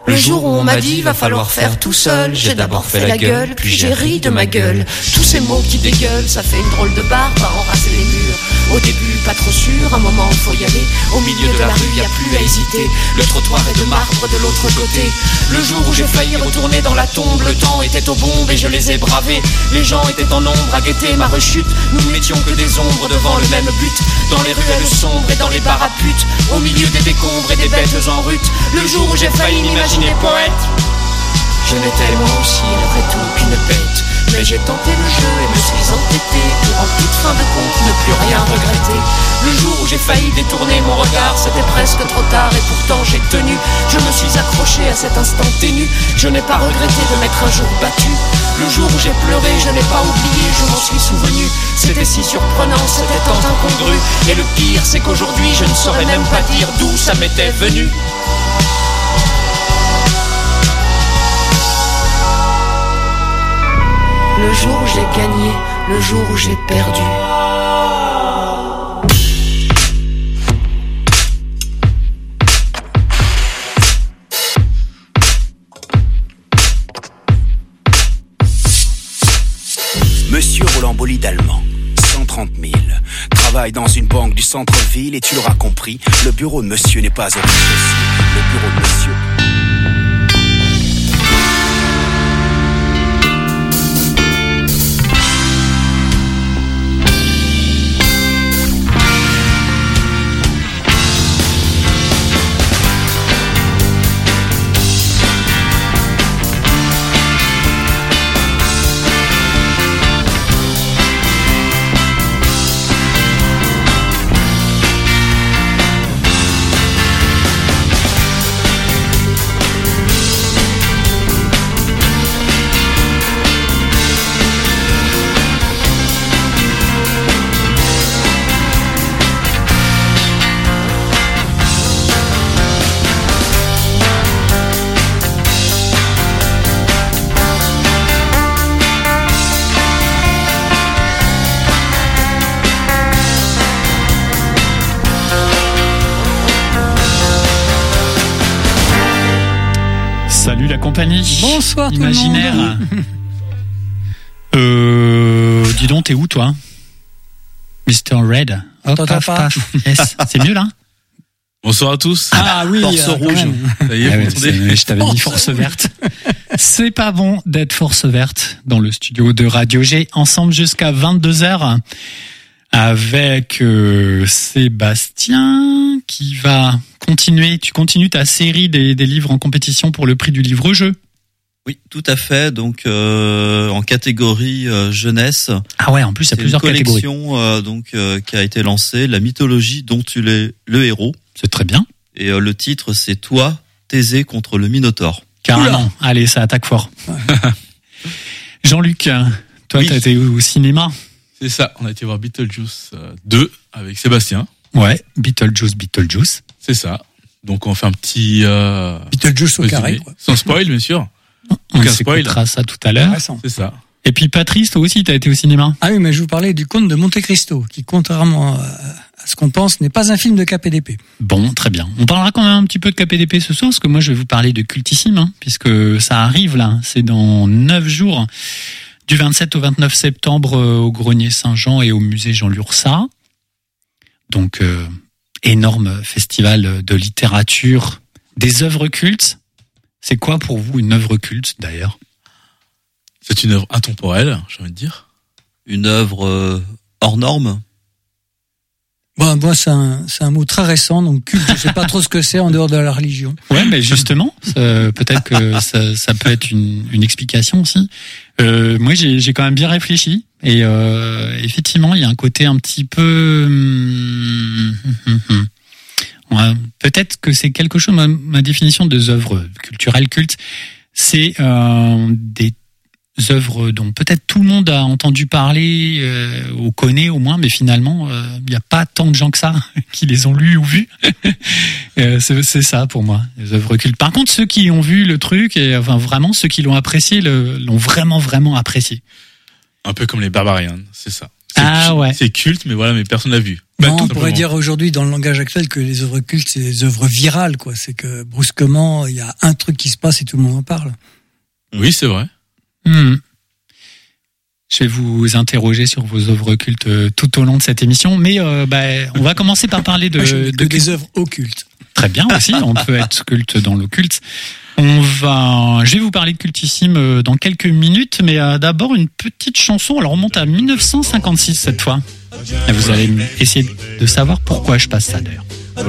Le jour où on m'a dit va falloir faire tout seul, j'ai d'abord fait la gueule, puis j'ai ri de ma gueule. Tous ces mots qui dégueulent, ça fait une drôle de barbe à embrasser les murs. Au début pas trop sûr, un moment faut y aller. Au milieu de la rue y a plus à hésiter. Le trottoir est de marbre de l'autre côté. Le jour où j'ai failli retourner dans la tombe, le temps était aux bombes et je les ai bravés. Les gens étaient en nombre à guetter ma rechute. Nous n'étions que des ombres devant le même but. Dans les ruelles sombres et dans les bars à putes, au milieu des décombres et des bêtes en rute. Le jour où j'ai failli m'imaginer poète, je n'étais moi aussi après tout qu'une bête. Mais j'ai tenté le jeu et me suis entêté pour en toute fin de compte ne plus rien regretter. Le jour où j'ai failli détourner mon regard, c'était presque trop tard et pourtant j'ai tenu. Je me suis accroché à cet instant ténu. Je n'ai pas regretté de m'être un jour battu. Le jour où j'ai pleuré, je n'ai pas oublié, je m'en suis souvenu. C'était si surprenant, c'était tant incongru. Et le pire, c'est qu'aujourd'hui, je ne saurais même pas dire d'où ça m'était venu. Le jour où j'ai gagné, le jour où j'ai perdu. Monsieur Roland Bolide allemand, 130 000. Travaille dans une banque du centre-ville et tu l'auras compris, le bureau de monsieur n'est pas au rez-de-chaussée. Le bureau de monsieur... Salut la compagnie. Bonsoir Imaginaire. Tout le monde. Dis donc, t'es où toi, Mr. Red? Hop, paf, paf. Yes, c'est mieux là. Bonsoir à tous. Ah oui, force rouge. Ça y est, vous entendez ? Je t'avais dit force verte. C'est pas bon d'être force verte dans le studio de Radio G, ensemble jusqu'à 22h avec Sébastien qui va continuer. Tu continues ta série des livres en compétition pour le prix du livre-jeu. Oui, tout à fait. Donc en catégorie jeunesse. Ah ouais, en plus il y a plusieurs catégories. C'est une collection qui a été lancée, la mythologie dont tu es le héros. C'est très bien. Et le titre c'est Toi, Thésée contre le Minotaure. Carrément. Oula. Allez, ça attaque fort. Jean-Luc, toi oui. T'as été au cinéma. C'est ça, on a été voir Beetlejuice 2 avec Sébastien. Ouais, Beetlejuice. C'est ça. Donc on fait un petit... Beetlejuice au carré. Quoi. Sans spoil, bien sûr. On s'écoutera ça tout à l'heure. C'est ça. Et puis Patrice, toi aussi, t'as été au cinéma. Ah oui, mais je vous parlais du Comte de Monte Cristo, qui, contrairement à ce qu'on pense, n'est pas un film de KPDP. Bon, très bien. On parlera quand même un petit peu de KPDP ce soir, parce que moi, je vais vous parler de Cultissime, puisque ça arrive là. C'est dans 9 jours, du 27 au 29 septembre, au Grenier Saint-Jean et au musée Jean Lurçat. Donc, énorme festival de littérature, des œuvres cultes. C'est quoi pour vous une œuvre culte, d'ailleurs ? C'est une œuvre intemporelle, j'ai envie de dire. Une œuvre hors norme. Bon, moi, c'est un mot très récent, donc culte, je sais pas trop ce que c'est en dehors de la religion. Ouais, mais justement, peut-être que ça peut être une explication aussi. Moi, j'ai quand même bien réfléchi et effectivement, il y a un côté un petit peu. Ouais, peut-être que c'est quelque chose. Ma définition des œuvres culturelles cultes, c'est des œuvres dont peut-être tout le monde a entendu parler ou connaît au moins, mais finalement il n'y a pas tant de gens que ça qui les ont lus ou vus. C'est ça pour moi, les œuvres cultes. Par contre, ceux qui ont vu le truc et enfin vraiment ceux qui l'ont apprécié l'ont vraiment apprécié. Un peu comme les Barbarians, c'est ça. C'est culte, mais voilà, mais personne l'a vu. Non, on pourrait dire aujourd'hui dans le langage actuel que les œuvres cultes, c'est des œuvres virales, quoi. C'est que brusquement, il y a un truc qui se passe et tout le monde en parle. Oui, c'est vrai. Je vais vous interroger sur vos œuvres cultes tout au long de cette émission, mais on va commencer par parler des œuvres occultes. Très bien aussi, on peut être culte dans l'occulte. Je vais vous parler de cultissime dans quelques minutes, mais d'abord une petite chanson. Alors on monte à 1956 cette fois. Et vous allez essayer de savoir pourquoi je passe ça d'ailleurs.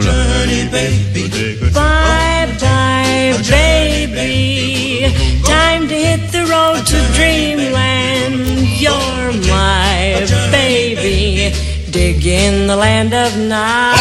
Bye bye baby, time to hit the road to dreamland. You're my baby, dig in the land of Nod.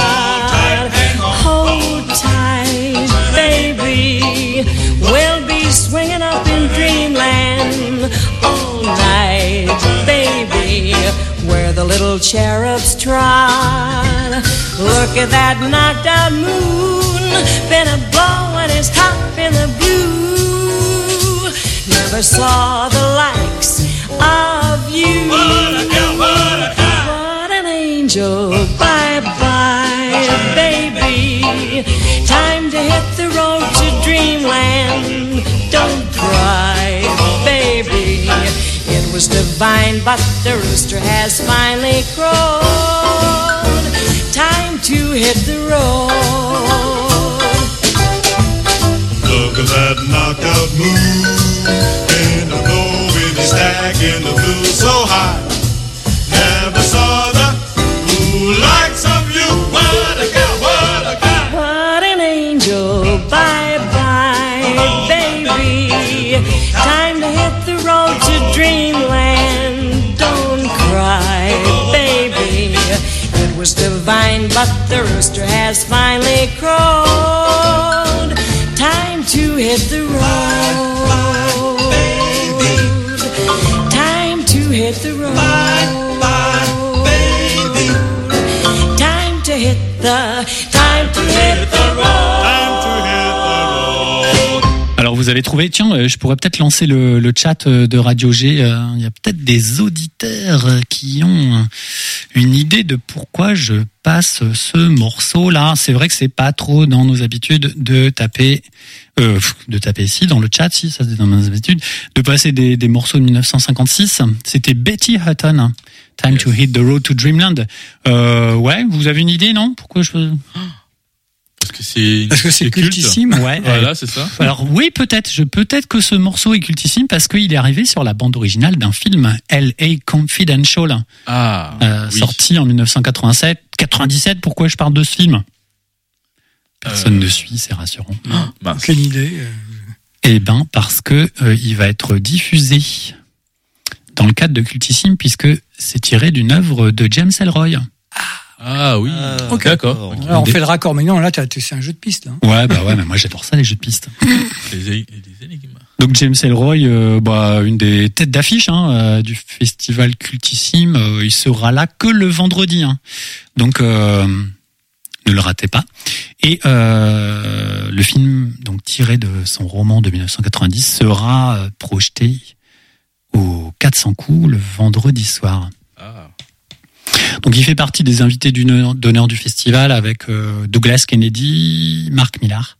Hold tight baby, we'll be swinging up in dreamland all night baby, where the little cherubs trot. Look at that knocked out moon, been a blowing his top in the blue. Never saw the likes of you. What an angel, bye bye baby, time to hit the road to dreamland. Don't cry baby, it was divine but the rooster has finally crowed. Time to hit the road. Look at that knockout moon, in the glow with his stack in the blue so high. Never saw the likes of you. What a girl, what a guy. What an angel, bye bye baby, time to hit the road to dreamland. Don't cry baby, it was divine but the rooster has finally crowed. Time to hit the road, time to hit the road, time to hit the road. Alors vous allez trouver, tiens, je pourrais peut-être lancer le chat de Radio G. Il y a peut-être des auditeurs qui ont une idée de pourquoi je passe ce morceau-là. C'est vrai que c'est pas trop dans nos habitudes de taper ici dans le chat, si ça c'est dans nos habitudes, de passer des morceaux de 1956. C'était Betty Hutton, Time to Hit the Road to Dreamland. Ouais, vous avez une idée, non? Pourquoi je... Parce que c'est cultissime. Ouais. Voilà, c'est ça. Alors oui, peut-être que ce morceau est cultissime parce qu'il est arrivé sur la bande originale d'un film L.A. Confidential. Oui. Sorti en 1997. Pourquoi je parle de ce film? Personne ne suit, c'est rassurant. Quelle idée. Eh ben, parce que il va être diffusé dans le cadre de Cultissime puisque c'est tiré d'une œuvre de James Ellroy. Ah oui, okay. D'accord. Okay. Alors on fait le raccord, mais non, là c'est un jeu de piste. Hein. Ouais, mais moi j'adore ça, les jeux de piste. les énigmes. Donc James Ellroy, une des têtes d'affiche du festival Cultissime, il sera là que le vendredi. Donc ne le ratez pas. Et le film, donc tiré de son roman de 1990, sera projeté au 400 coups le vendredi soir. Donc il fait partie des invités d'honneur du festival avec Douglas Kennedy, Mark Millar,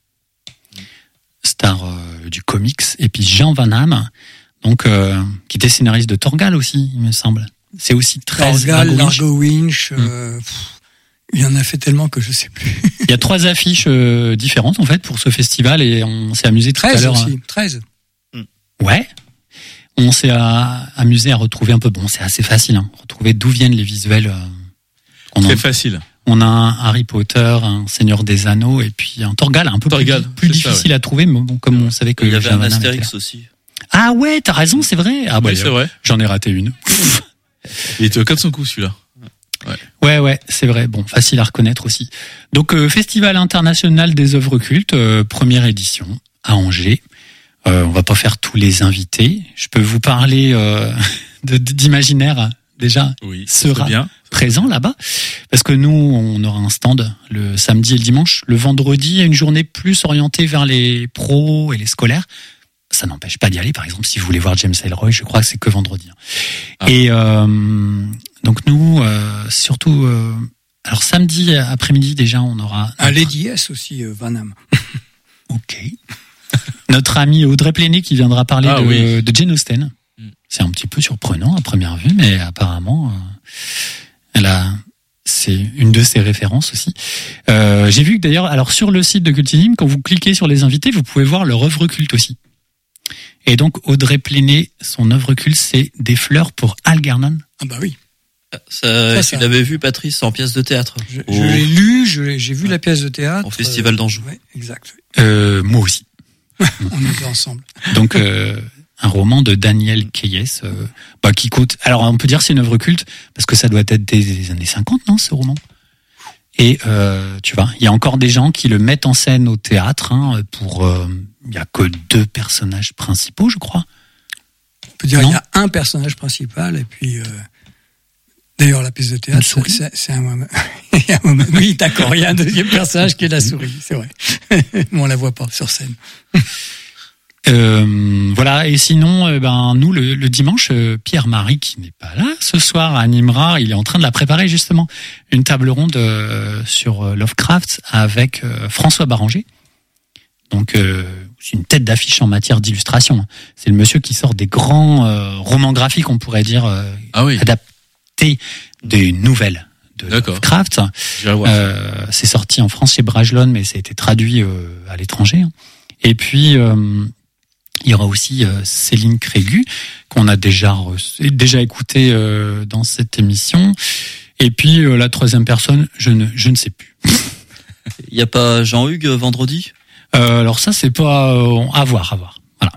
star du comics, et puis Jean Van Hamme, donc qui était scénariste de Torgal aussi, il me semble. C'est aussi 13 Torgal, Largo Winch. Il y en a fait tellement que je sais plus. Il y a 3 affiches différentes en fait pour ce festival et on s'est amusé tout à l'heure. 13. Ouais. On s'est amusé à retrouver un peu. Bon, c'est assez facile. Retrouver d'où viennent les visuels. Très facile. On a un Harry Potter, un Seigneur des Anneaux et puis un Torgal, un peu plus difficile à trouver, mais bon, comme on savait que il y avait un Astérix aussi. Ah ouais, t'as raison, c'est vrai. Ah oui, c'est vrai. J'en ai raté une. Il était au 400 coups celui-là. Ouais, c'est vrai. Bon, facile à reconnaître aussi. Donc, Festival international des œuvres cultes, première édition à Angers. On va pas faire tous les invités. Je peux vous parler d'Imaginaire déjà sera présent là-bas parce que nous on aura un stand le samedi et le dimanche. Le vendredi, il y a une journée plus orientée vers les pros et les scolaires. Ça n'empêche pas d'y aller. Par exemple, si vous voulez voir James Ellroy, je crois que c'est que vendredi. Et Donc nous, surtout, alors samedi après-midi déjà, on aura un Lady S aussi, Van Hamme. Ok. Notre ami Audrey Pléné qui viendra parler de Jane Austen. C'est un petit peu surprenant à première vue, mais apparemment, c'est une de ses références aussi. J'ai vu que d'ailleurs, alors sur le site de Cultissime, quand vous cliquez sur les invités, vous pouvez voir leur œuvre culte aussi. Et donc Audrey Pléné, son œuvre culte, c'est Des fleurs pour Algernon. Ah bah oui. Ça, tu l'avais vu, Patrice, en pièce de théâtre. Je l'ai lu, j'ai vu la pièce de théâtre. Au Festival d'Anjou. Ouais, exact. Moi aussi. On était ensemble. Donc un roman de Daniel Keyes, qui coûte. Alors on peut dire que c'est une œuvre culte parce que ça doit être des années 50, non, ce roman. Et tu vois, il y a encore des gens qui le mettent en scène au théâtre. Il y a que 2 personnages principaux, je crois. On peut dire qu'il y a un personnage principal et puis. D'ailleurs, la pièce de théâtre, c'est un moment. Oui, d'accord, il y a un deuxième personnage qui est la souris, c'est vrai. Mais on la voit pas sur scène. Voilà, et sinon, nous, le dimanche, Pierre-Marie, qui n'est pas là ce soir, animera, il est en train de la préparer justement, une table ronde sur Lovecraft avec François Baranger. Donc, c'est une tête d'affiche en matière d'illustration. C'est le monsieur qui sort des grands romans graphiques, on pourrait dire, adaptés des nouvelles de Lovecraft. C'est sorti en France chez Brajlon, mais ça a été traduit à l'étranger. Et puis, il y aura aussi Céline Crégu, qu'on a déjà écouté dans cette émission. Et puis, la troisième personne, je ne sais plus. Il n'y a pas Jean-Hugues vendredi? Alors ça, c'est pas... à voir. Voilà.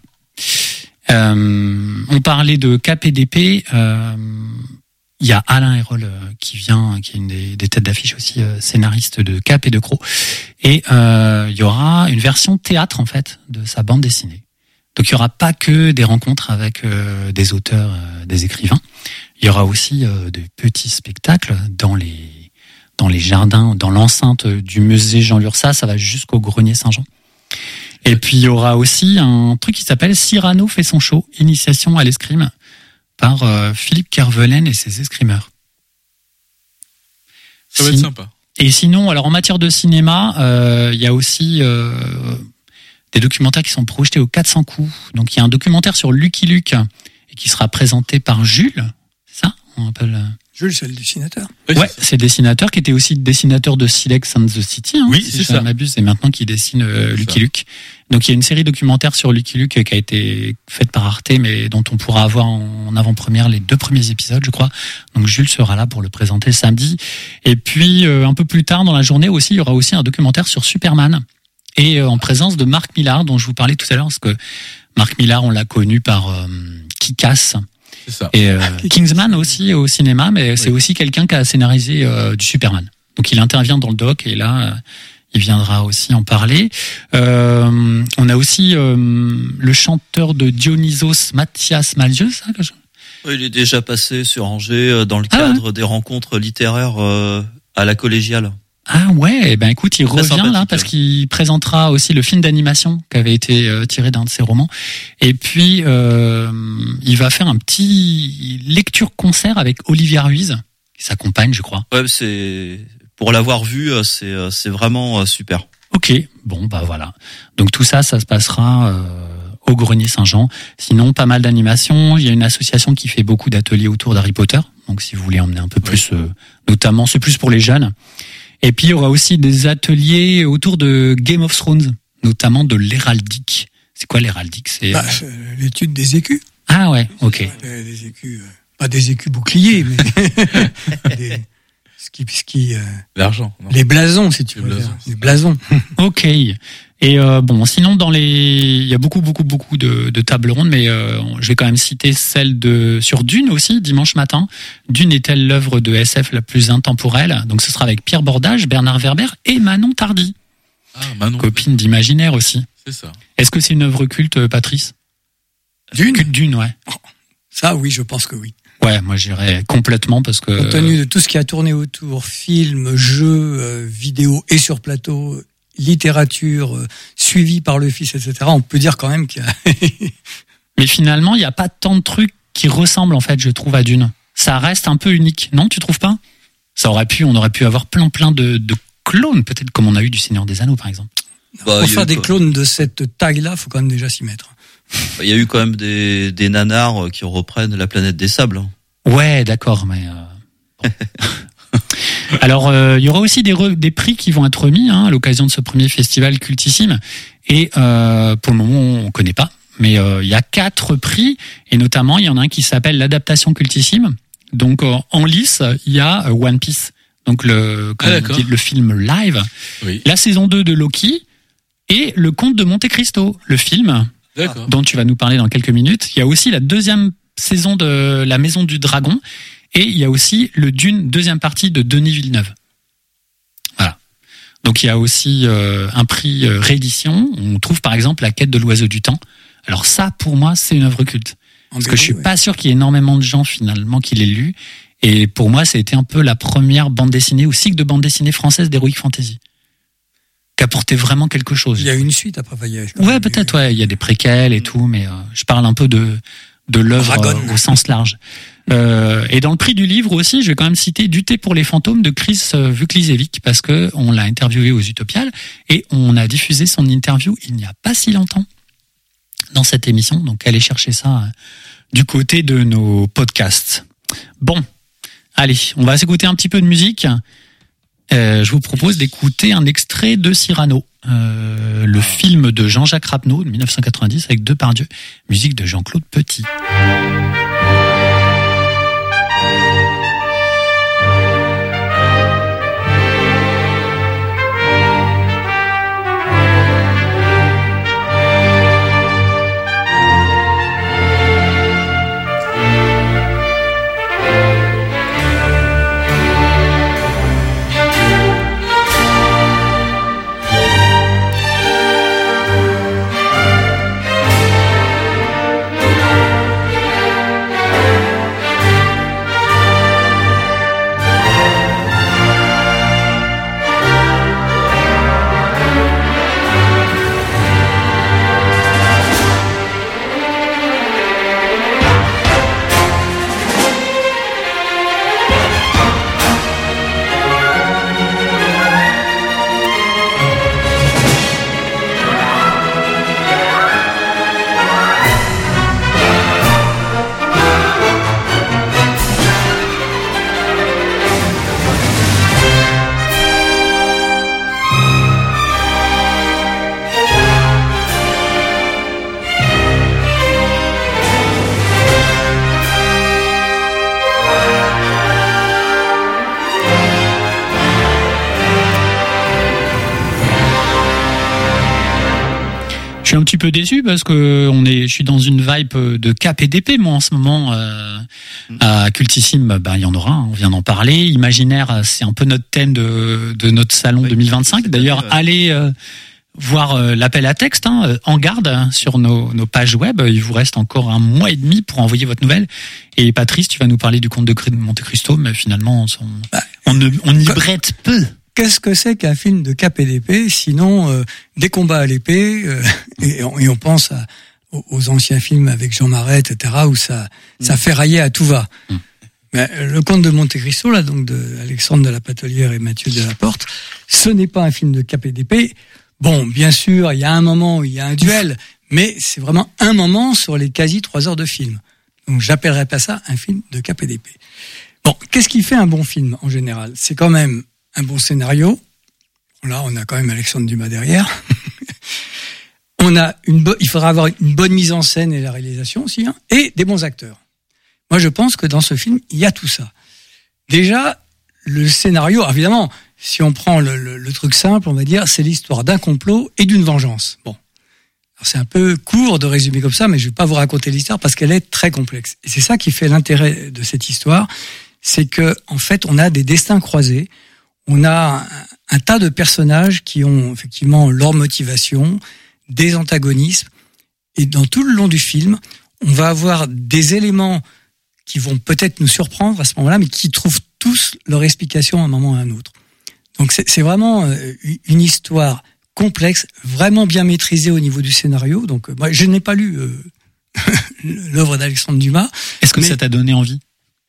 On parlait de KPDP. Il y a Alain Hérol qui vient, qui est une des têtes d'affiche aussi, scénariste de Cap et de Croc. Et il y aura une version théâtre, en fait, de sa bande dessinée. Donc il y aura pas que des rencontres avec des auteurs, des écrivains. Il y aura aussi des petits spectacles dans les jardins, dans l'enceinte du musée Jean Lursa. Ça va jusqu'au Grenier Saint-Jean. Et puis il y aura aussi un truc qui s'appelle Cyrano fait son show, initiation à l'escrime, par Philippe Kervelen et ses escrimeurs. Ça va être sympa. Et sinon, alors en matière de cinéma, il y a aussi des documentaires qui sont projetés aux 400 coups. Donc il y a un documentaire sur Lucky Luke et qui sera présenté par Jules. C'est ça? On appelle Jules, c'est le dessinateur. Oui, ouais, c'est le dessinateur qui était aussi dessinateur de Silex and the City. Oui, si c'est ça. Je m'abuse, et maintenant qui dessine Lucky Luke. Donc il y a une série documentaire sur Lucky Luke qui a été faite par Arte, mais dont on pourra avoir en avant-première les 2 premiers épisodes, je crois. Donc Jules sera là pour le présenter samedi. Et puis un peu plus tard dans la journée aussi, il y aura aussi un documentaire sur Superman. Et en présence de Marc Millar, dont je vous parlais tout à l'heure, parce que Marc Millar, on l'a connu par Kick-Ass. C'est ça. Et Kingsman aussi au cinéma, mais c'est aussi quelqu'un qui a scénarisé du Superman. Donc il intervient dans le doc et là il viendra aussi en parler. On a aussi le chanteur de Dionysos, Mathias Malzieu, ça. Il est déjà passé sur Angers dans le cadre des rencontres littéraires à la collégiale. Ah ouais, ben écoute, il revient là parce qu'il présentera aussi le film d'animation qui avait été tiré d'un de ses romans. Et puis il va faire un petit lecture-concert avec Olivia Ruiz, qui s'accompagne, je crois. Ouais, c'est pour l'avoir vu, c'est vraiment super. Ok, bon bah voilà. Donc tout ça se passera au Grenier Saint-Jean. Sinon, pas mal d'animations. Il y a une association qui fait beaucoup d'ateliers autour d'Harry Potter. Donc si vous voulez emmener un peu plus, notamment, c'est plus pour les jeunes. Et puis il y aura aussi des ateliers autour de Game of Thrones, notamment de l'héraldique. C'est quoi l'héraldique? C'est l'étude des écus. Ah ouais, ok. Des écus, pas des écus boucliers, mais l'argent. Les blasons, si tu veux. Les blasons. Ok. Et bon, sinon il y a beaucoup de tables rondes, mais je vais quand même citer celle sur Dune aussi, dimanche matin. Dune est-elle l'œuvre de SF la plus intemporelle? Donc ce sera avec Pierre Bordage, Bernard Werber et Manon Tardy. Ah, Manon. Copine d'Imaginaire aussi. C'est ça. Est-ce que c'est une œuvre culte, Patrice? Dune, ouais. Ça, oui, je pense que oui. Ouais, moi j'irais complètement parce que... Compte tenu de tout ce qui a tourné autour, films, jeux, vidéos et sur plateau, littérature, suivie par le fils, etc., on peut dire quand même qu'il y a... Mais finalement, il n'y a pas tant de trucs qui ressemblent, en fait, je trouve, à Dune. ça reste un peu unique. Non, tu trouves pas? On aurait pu avoir plein de clones, peut-être comme on a eu du Seigneur des Anneaux, par exemple. Pour faire des clones de cette taille-là, faut quand même déjà s'y mettre. Il y a eu quand même des nanars qui reprennent La Planète des Sables. Ouais, d'accord, mais bon. Alors, il y aura aussi des prix qui vont être remis à l'occasion de ce premier festival cultissime. Et pour le moment, on connaît pas. Mais il y a 4 prix, et notamment, il y en a un qui s'appelle l'adaptation cultissime. Donc, en lice, il y a One Piece. Donc, le film live. Oui. La saison 2 de Loki. Et Le Comte de Monte Cristo, le film dont tu vas nous parler dans quelques minutes. Il y a aussi la 2e saison de La Maison du Dragon. Et il y a aussi le Dune, 2e partie de Denis Villeneuve. Voilà. Donc il y a aussi un prix réédition. On trouve par exemple La Quête de l'Oiseau du Temps. Alors ça, pour moi, c'est une œuvre culte. Parce que je suis pas sûr qu'il y ait énormément de gens finalement qui l'aient lu. Et pour moi, ça a été un peu la première bande dessinée ou cycle de bande dessinée française d'Heroic Fantasy. Qui apportait vraiment quelque chose. Il y a une suite après. Ouais, peut-être, ouais. Il y a des préquels et tout, mais je parle un peu de l'œuvre au sens large. Et dans le prix du livre aussi, je vais quand même citer Du thé pour les fantômes de Chris Vuklicevic, parce que on l'a interviewé aux Utopiales et on a diffusé son interview il n'y a pas si longtemps dans cette émission. Donc allez chercher ça du côté de nos podcasts. Bon, allez, on va s'écouter un petit peu de musique. Je vous propose d'écouter un extrait de Cyrano, le film de Jean-Jacques Rappeneau de 1990 avec Depardieu, musique de Jean-Claude Petit. Je suis un petit peu déçu parce que je suis dans une vibe de KPDP moi en ce moment. À Cultissime, il y en aura, on vient d'en parler. Imaginaire, c'est un peu notre thème de notre salon 2025. D'ailleurs, allez voir l'appel à texte en garde sur nos pages web. Il vous reste encore 1 mois et demi pour envoyer votre nouvelle. Et Patrice, tu vas nous parler du Comte de Monte Cristo, mais finalement, on y brette peu. Qu'est-ce que c'est qu'un film de KPDP, sinon des combats à l'épée, et on pense aux anciens films avec Jean Marais, etc., où ça ferraillait à tout va. Mais le Comte de Monte Cristo, là, donc de Alexandre de la Patelière et Mathieu Delaporte, ce n'est pas un film de KPDP. Bon, bien sûr, il y a un moment où il y a un duel, mais c'est vraiment un moment sur les quasi 3 heures de film. Donc j'appellerais pas ça un film de KPDP. Bon, qu'est-ce qui fait un bon film en général? C'est quand même un bon scénario. Là, on a quand même Alexandre Dumas derrière. Il faudra avoir une bonne mise en scène et la réalisation aussi, et des bons acteurs. Moi, je pense que dans ce film, il y a tout ça. Déjà, le scénario, évidemment, si on prend le truc simple, on va dire, c'est l'histoire d'un complot et d'une vengeance. Bon. Alors, c'est un peu court de résumer comme ça, mais je vais pas vous raconter l'histoire parce qu'elle est très complexe. Et c'est ça qui fait l'intérêt de cette histoire, c'est que, en fait, on a des destins croisés. On a un tas de personnages qui ont effectivement leur motivation, des antagonismes, et dans tout le long du film, on va avoir des éléments qui vont peut-être nous surprendre à ce moment-là, mais qui trouvent tous leur explication à un moment ou à un autre. Donc c'est vraiment une histoire complexe, vraiment bien maîtrisée au niveau du scénario. Donc moi, je n'ai pas lu l'œuvre d'Alexandre Dumas. Est-ce que ça t'a donné envie?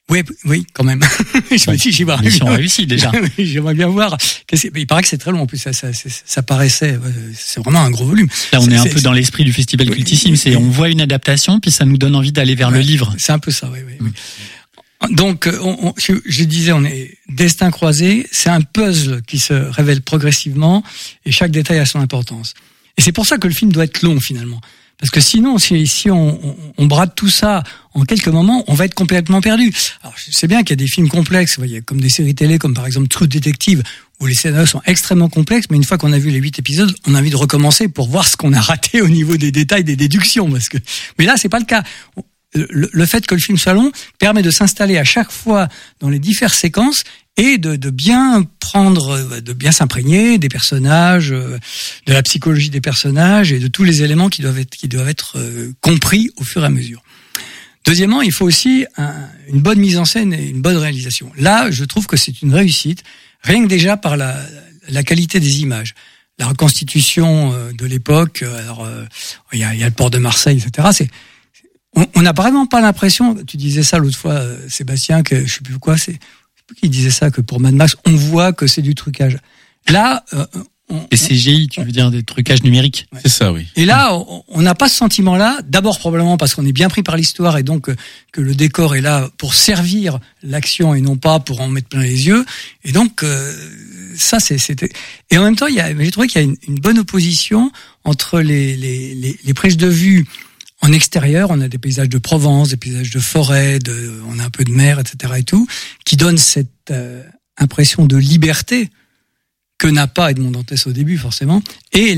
Oui, quand même. Je me dis, mission réussie déjà. J'aimerais bien voir. Il paraît que c'est très long. En plus, ça paraissait. C'est vraiment un gros volume. Là, on est un peu dans l'esprit du festival Cultissime. On voit une adaptation, puis ça nous donne envie d'aller vers le livre. C'est un peu ça, oui. Donc, je disais, on est destin croisé. C'est un puzzle qui se révèle progressivement, et chaque détail a son importance. Et c'est pour ça que le film doit être long finalement. Parce que sinon, si on brade tout ça en quelques moments, on va être complètement perdu. Alors, je sais bien qu'il y a des films complexes, il y a comme des séries télé, comme par exemple True Detective, où les scénarios sont extrêmement complexes, mais une fois qu'on a vu les 8 épisodes, on a envie de recommencer pour voir ce qu'on a raté au niveau des détails, des déductions. Mais là, c'est pas le cas. Le fait que le film soit long permet de s'installer à chaque fois dans les diverses séquences et de bien s'imprégner des personnages, de la psychologie des personnages et de tous les éléments qui doivent être compris au fur et à mesure. Deuxièmement, il faut aussi une bonne mise en scène et une bonne réalisation. Là, je trouve que c'est une réussite, rien que déjà par la qualité des images. La reconstitution de l'époque, alors il y a le port de Marseille, etc. On n'a vraiment pas l'impression, tu disais ça l'autre fois, Sébastien, que je sais plus quoi, c'est qui disait ça, que pour Mad Max, on voit que c'est du trucage. Là, des CGI, tu veux dire des trucages numériques. Ouais. C'est ça, oui. Et là, on n'a pas ce sentiment-là. D'abord, probablement parce qu'on est bien pris par l'histoire et donc que le décor est là pour servir l'action et non pas pour en mettre plein les yeux. Et donc, ça, c'était. Et en même temps, j'ai trouvé qu'il y a une bonne opposition entre les prises de vue en extérieur. On a des paysages de Provence, des paysages de forêt, on a un peu de mer, etc. et tout, qui donnent cette impression de liberté que n'a pas Edmond Dantès au début, forcément, et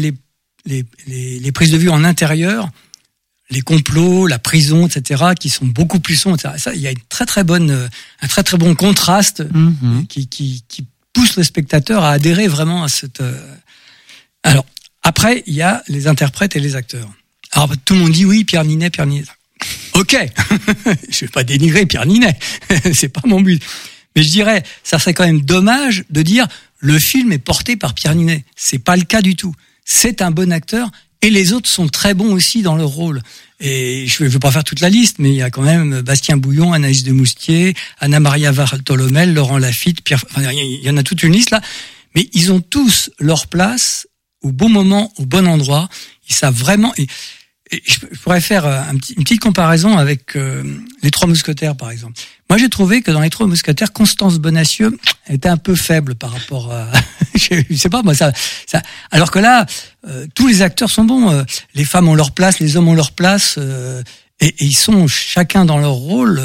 les prises de vue en intérieur, les complots, la prison, etc., qui sont beaucoup plus sombres, etc. Ça, il y a un très très bon contraste qui pousse le spectateur à adhérer vraiment à cette. Alors après, il y a les interprètes et les acteurs. Alors tout le monde dit oui, Pierre Ninet. Ok, je vais pas dénigrer Pierre Ninet, c'est pas mon but. Mais je dirais, ça serait quand même dommage de dire le film est porté par Pierre Ninet. C'est pas le cas du tout. C'est un bon acteur et les autres sont très bons aussi dans leur rôle. Et je veux pas faire toute la liste, mais il y a quand même Bastien Bouillon, Anaïs de Moustier, Anna-Maria Bartolomel, Laurent Lafitte, il y en a toute une liste là. Mais ils ont tous leur place au bon moment, au bon endroit. Ils savent vraiment. Et je pourrais faire une petite comparaison avec les Trois Mousquetaires, par exemple. Moi, j'ai trouvé que dans les Trois Mousquetaires, Constance Bonacieux était un peu faible par rapport à... je sais pas, moi, ça. Alors que là, tous les acteurs sont bons. Les femmes ont leur place, les hommes ont leur place, et ils sont chacun dans leur rôle.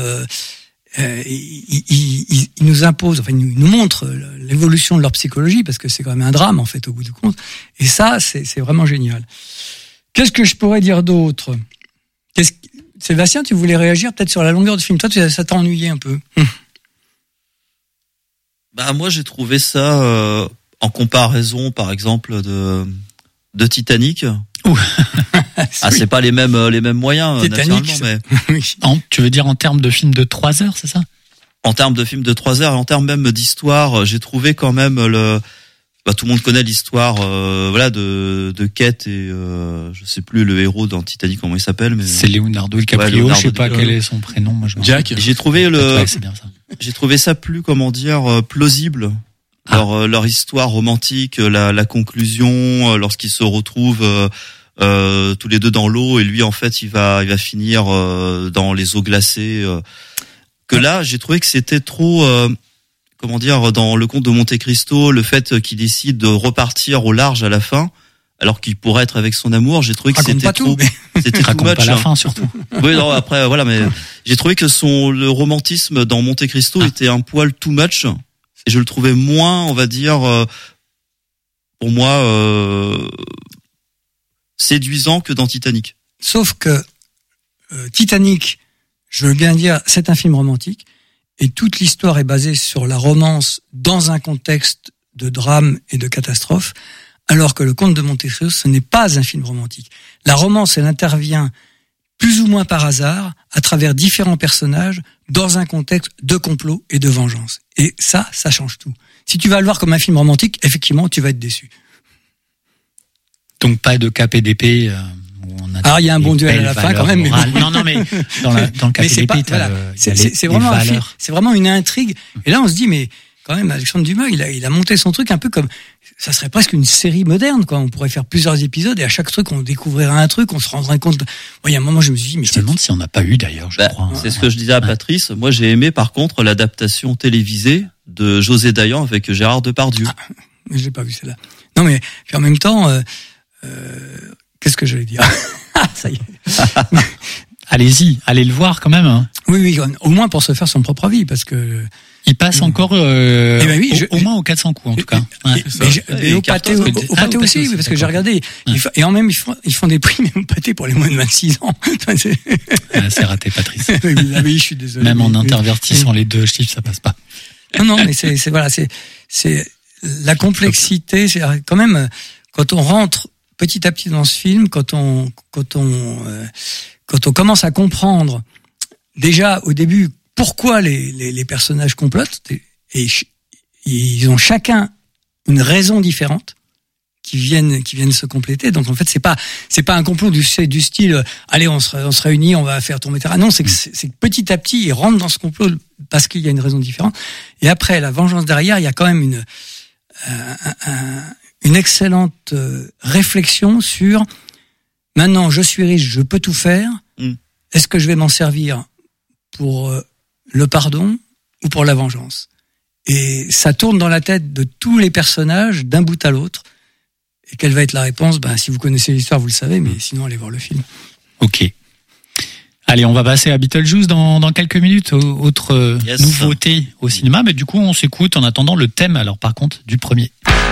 Ils nous imposent, enfin, ils nous montrent l'évolution de leur psychologie, parce que c'est quand même un drame, en fait, au bout du compte. Et ça, c'est vraiment génial. Qu'est-ce que je pourrais dire d'autre? Sébastien, tu voulais réagir peut-être sur la longueur du film. Toi, ça t'a ennuyé un peu. Bah moi, j'ai trouvé ça en comparaison, par exemple, de Titanic. C'est pas les mêmes moyens, Titanic, naturellement, mais oui. Tu veux dire en termes de film de 3 heures, c'est ça? En termes de film de 3 heures, et en termes même d'histoire, j'ai trouvé quand même tout le monde connaît l'histoire de Kate et je sais plus le héros dans Titanic, comment il s'appelle, mais c'est Leonardo DiCaprio, je sais pas quel est son prénom, moi je Jack. J'ai trouvé c'est bien ça. J'ai trouvé ça plus plausible. Leur histoire romantique, la conclusion lorsqu'ils se retrouvent tous les deux dans l'eau, et lui en fait il va finir dans les eaux glacées, que là j'ai trouvé que c'était trop dans le conte de Monte Cristo, le fait qu'il décide de repartir au large à la fin, alors qu'il pourrait être avec son amour, j'ai trouvé que c'était trop, c'était too much. Pas la fin, surtout. Oui, non, après, voilà, mais j'ai trouvé que le romantisme dans Monte Cristo était un poil too much, et je le trouvais moins, on va dire, pour moi, séduisant que dans Titanic. Sauf que Titanic, je veux bien dire, c'est un film romantique, et toute l'histoire est basée sur la romance dans un contexte de drame et de catastrophe, alors que le Comte de Monte Cristo, ce n'est pas un film romantique. La romance, elle intervient plus ou moins par hasard, à travers différents personnages, dans un contexte de complot et de vengeance. Et ça change tout. Si tu vas le voir comme un film romantique, effectivement, tu vas être déçu. Donc pas de KPDP où on a Alors il y a un bon duel à la fin quand même. Mais bon. Non, mais dans le KPDP, c'est vraiment c'est vraiment une intrigue. Et là, on se dit, mais quand même, Alexandre Dumas, il a monté son truc un peu comme, ça serait presque une série moderne, quoi. On pourrait faire plusieurs épisodes et à chaque truc, on découvrirait un truc, on se rendrait compte. Il y a un moment, je me suis dit, mais je me demande si on n'a pas eu d'ailleurs, je crois. C'est ce que je disais à Patrice. Moi, j'ai aimé par contre l'adaptation télévisée de José Dayan avec Gérard Depardieu. Je l'ai pas vu celle-là. Non, mais puis en même temps, qu'est-ce que j'allais dire? Ça y est. Allez-y, allez le voir quand même. Hein. Oui, au moins pour se faire son propre avis, parce que il passe encore au moins aux 400 coups en tout cas. Et au pâté aussi, oui, parce que j'ai regardé. Et en même ils font des prix même au pâté pour les moins de 26 ans. C'est raté, Patrice. Oui, je suis désolé. Même en intervertissant les deux chiffres, ça passe pas. Non, mais c'est la complexité. C'est quand même quand on rentre petit à petit dans ce film, quand on commence à comprendre déjà au début pourquoi les personnages complotent, et ils ont chacun une raison différente qui viennent se compléter. Donc en fait c'est pas un complot du style allez on se réunit, on va faire tomber terrain. Non, c'est que petit à petit ils rentrent dans ce complot parce qu'il y a une raison différente. Et après la vengeance derrière, il y a quand même une excellente réflexion sur maintenant je suis riche, je peux tout faire. Est-ce que je vais m'en servir pour le pardon ou pour la vengeance? Et ça tourne dans la tête de tous les personnages d'un bout à l'autre. Et quelle va être la réponse? Si vous connaissez l'histoire, vous le savez, mais sinon allez voir le film. Ok. Allez, on va passer à Beetlejuice dans quelques minutes. Autre nouveauté au cinéma, mais du coup on s'écoute en attendant le thème alors par contre du premier.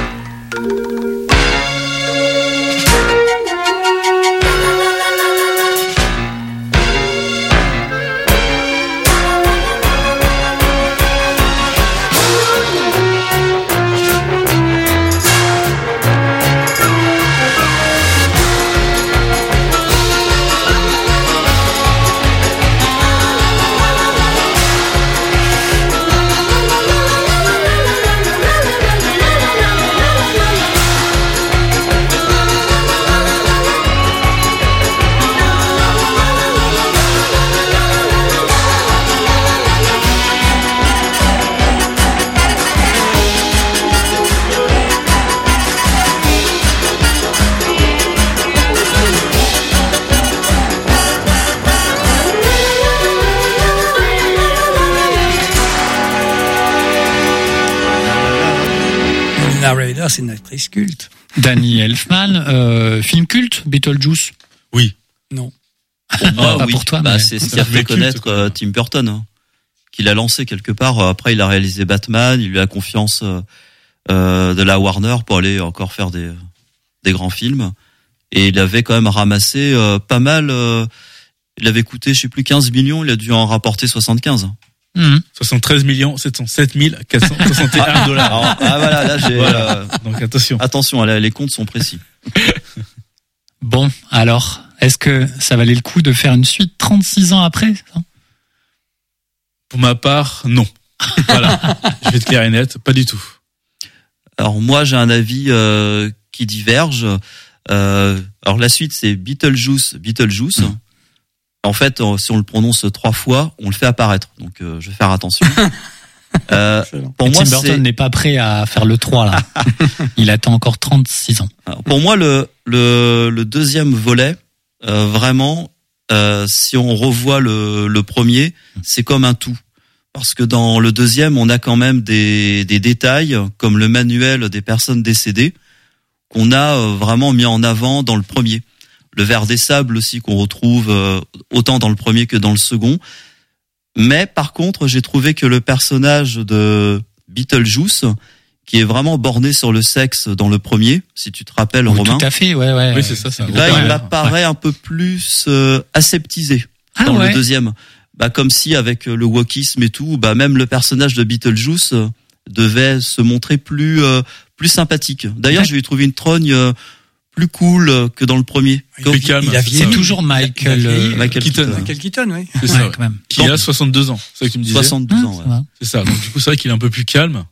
C'est une actrice culte. Danny Elfman, film culte, Beetlejuice? Oui. Non. Pour moi, pas oui. pour toi, mais c'est ce qui a fait connaître Tim Burton, hein, qu'il a lancé quelque part. Après, il a réalisé Batman, il lui a confiance de la Warner pour aller encore faire des grands films. Et il avait quand même ramassé pas mal. Il avait coûté, je sais plus, 15 millions, il a dû en rapporter 75. 73 707 461 dollars. Voilà, là j'ai. Voilà. Donc attention, les comptes sont précis. Bon, alors, est-ce que ça valait le coup de faire une suite 36 ans après? Pour ma part, non. Voilà, je vais être clair et net, pas du tout. Alors moi, j'ai un avis qui diverge. Alors la suite, c'est Beetlejuice. En fait, si on le prononce 3 fois, on le fait apparaître. Donc, je vais faire attention. Pour moi, Tim Burton n'est pas prêt à faire le 3, là. Il attend encore 36 ans. Alors, pour moi, le deuxième volet, vraiment, si on revoit le premier, c'est comme un tout. Parce que dans le deuxième, on a quand même des détails, comme le manuel des personnes décédées, qu'on a vraiment mis en avant dans le premier. Le ver des sables aussi qu'on retrouve autant dans le premier que dans le second. Mais par contre, j'ai trouvé que le personnage de Beetlejuice, qui est vraiment borné sur le sexe dans le premier, si tu te rappelles, oui, Romain. Tout à fait, ouais. Oui, c'est ça. Là, il m'apparaît un peu plus aseptisé dans le deuxième. Comme si avec le wokisme et tout, même le personnage de Beetlejuice devait se montrer plus sympathique. D'ailleurs, je lui ai trouvé une trogne plus cool que dans le premier. Plus calme. C'est toujours Michael Keaton. Michael Keaton, oui. C'est ça, quand même. Qui a 62 ans, c'est ça que tu me disais. 62 ans, ouais. C'est ça. Donc du coup, c'est vrai qu'il est un peu plus calme.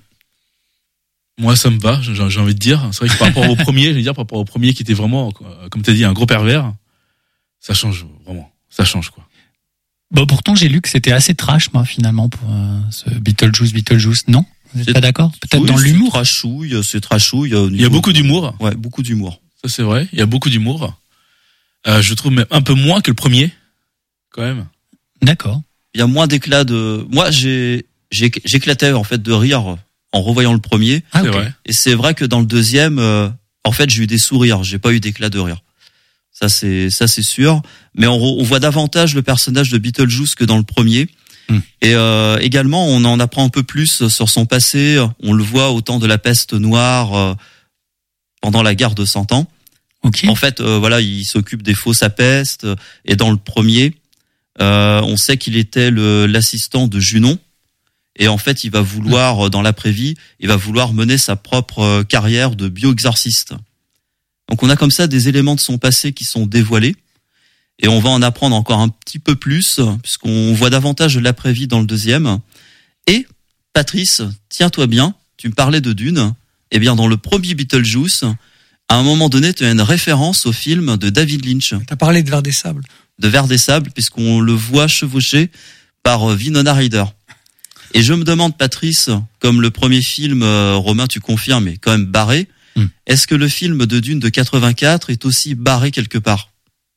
Moi, ça me va, j'ai envie de dire. C'est vrai que par rapport au premier, par rapport au premier qui était vraiment, comme tu as dit, un gros pervers. ça change vraiment. Ça change, quoi. Bon, pourtant, j'ai lu que c'était assez trash, moi, finalement, pour ce Beetlejuice. Non? Vous êtes pas d'accord? Peut-être dans l'humour? C'est trashouille. Il y a beaucoup d'humour. Ouais, beaucoup d'humour. Ça, c'est vrai. Il y a beaucoup d'humour. Je trouve même un peu moins que le premier, quand même. D'accord. Il y a moins d'éclat de... Moi, j'éclatais, en fait, de rire en revoyant le premier. Ah, c'est ok. vrai. Et c'est vrai que dans le deuxième, en fait, j'ai eu des sourires. J'ai pas eu d'éclat de rire. Ça, c'est sûr. Mais on voit davantage le personnage de Beetlejuice que dans le premier. Et également, on en apprend un peu plus sur son passé. On le voit au temps de la peste noire, pendant la guerre de 100 ans. Ok. En fait, voilà, il s'occupe des fausses à peste. Et dans le premier, on sait qu'il était l'assistant de Junon. Et en fait, il va vouloir, dans l'après-vie, il va vouloir mener sa propre carrière de bioexorciste. Donc on a comme ça des éléments de son passé qui sont dévoilés. Et on va en apprendre encore un petit peu plus, puisqu'on voit davantage de l'après-vie dans le deuxième. Et, Patrice, tiens-toi bien, tu me parlais de Dune. Eh bien, dans le premier Beetlejuice, à un moment donné, tu as une référence au film de David Lynch. T'as parlé de Vers des Sables. De Vers des Sables, puisqu'on le voit chevauché par Winona Ryder. Et je me demande, Patrice, comme le premier film, Romain, tu confirmes, est quand même barré, est-ce que le film de Dune de 84 est aussi barré quelque part?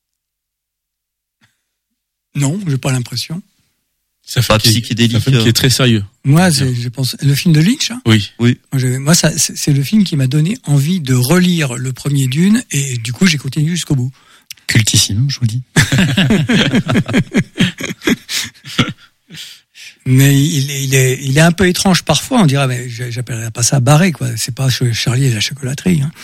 Non, j'ai pas l'impression. C'est un Pas film psychédélique. qui est très sérieux. Moi, je pense le film de Lynch. Hein, Oui. moi, c'est le film qui m'a donné envie de relire le premier Dune, et du coup, j'ai continué jusqu'au bout. Cultissime, je vous dis. Mais il est un peu étrange parfois. On dirait, mais j'appellerais pas ça barré, quoi. C'est pas Charlie et la chocolaterie. Hein.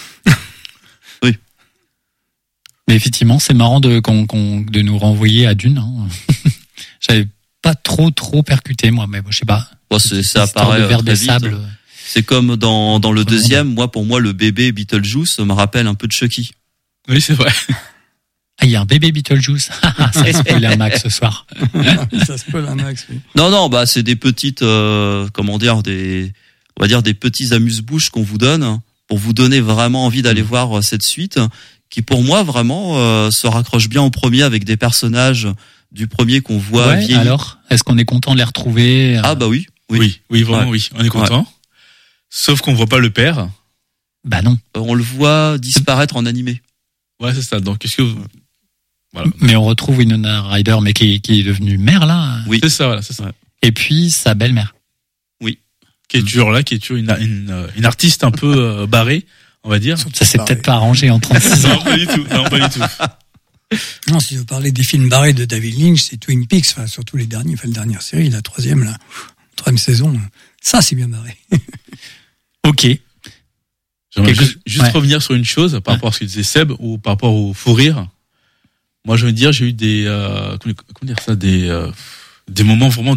Mais effectivement, c'est marrant de nous renvoyer à Dune. Hein. J'avais pas trop percuté, moi, mais bon, je sais pas. Bon, ça apparaît Vers très des vite. Sables. C'est comme dans le deuxième, pour moi, le bébé Beetlejuice me rappelle un peu de Chucky. Oui, c'est vrai. Ah, il y a un bébé Beetlejuice. Ça spoil un max ce soir. Ça spoil un max, oui. Non, c'est des petites, on va dire des petits amuse-bouches qu'on vous donne pour vous donner vraiment envie d'aller voir cette suite, qui pour moi vraiment se raccroche bien au premier avec des personnages du premier qu'on voit vieillir. Alors, est-ce qu'on est content de les retrouver? Ah bah oui, vraiment, oui, on est content. Ouais. Sauf qu'on voit pas le père. Bah non. On le voit disparaître en animé. Ouais, c'est ça. Donc, qu'est-ce que voilà. Mais on retrouve Winona Ryder, mais qui est devenue mère là. Oui, c'est ça, voilà, c'est ça. Et puis sa belle-mère. Oui. Qui est toujours là, qui est toujours une artiste un peu barrée, on va dire. Ça s'est peut-être pas arrangé en 36 ans. Non, pas du tout. Non, si je veux parler des films barrés de David Lynch, c'est Twin Peaks, enfin, surtout les derniers, la dernière série, la troisième saison. Ça, c'est bien barré. Ok. J'aimerais juste revenir sur une chose par rapport à ce que disait Seb ou par rapport au fou rire. Moi, je veux dire, j'ai eu des moments vraiment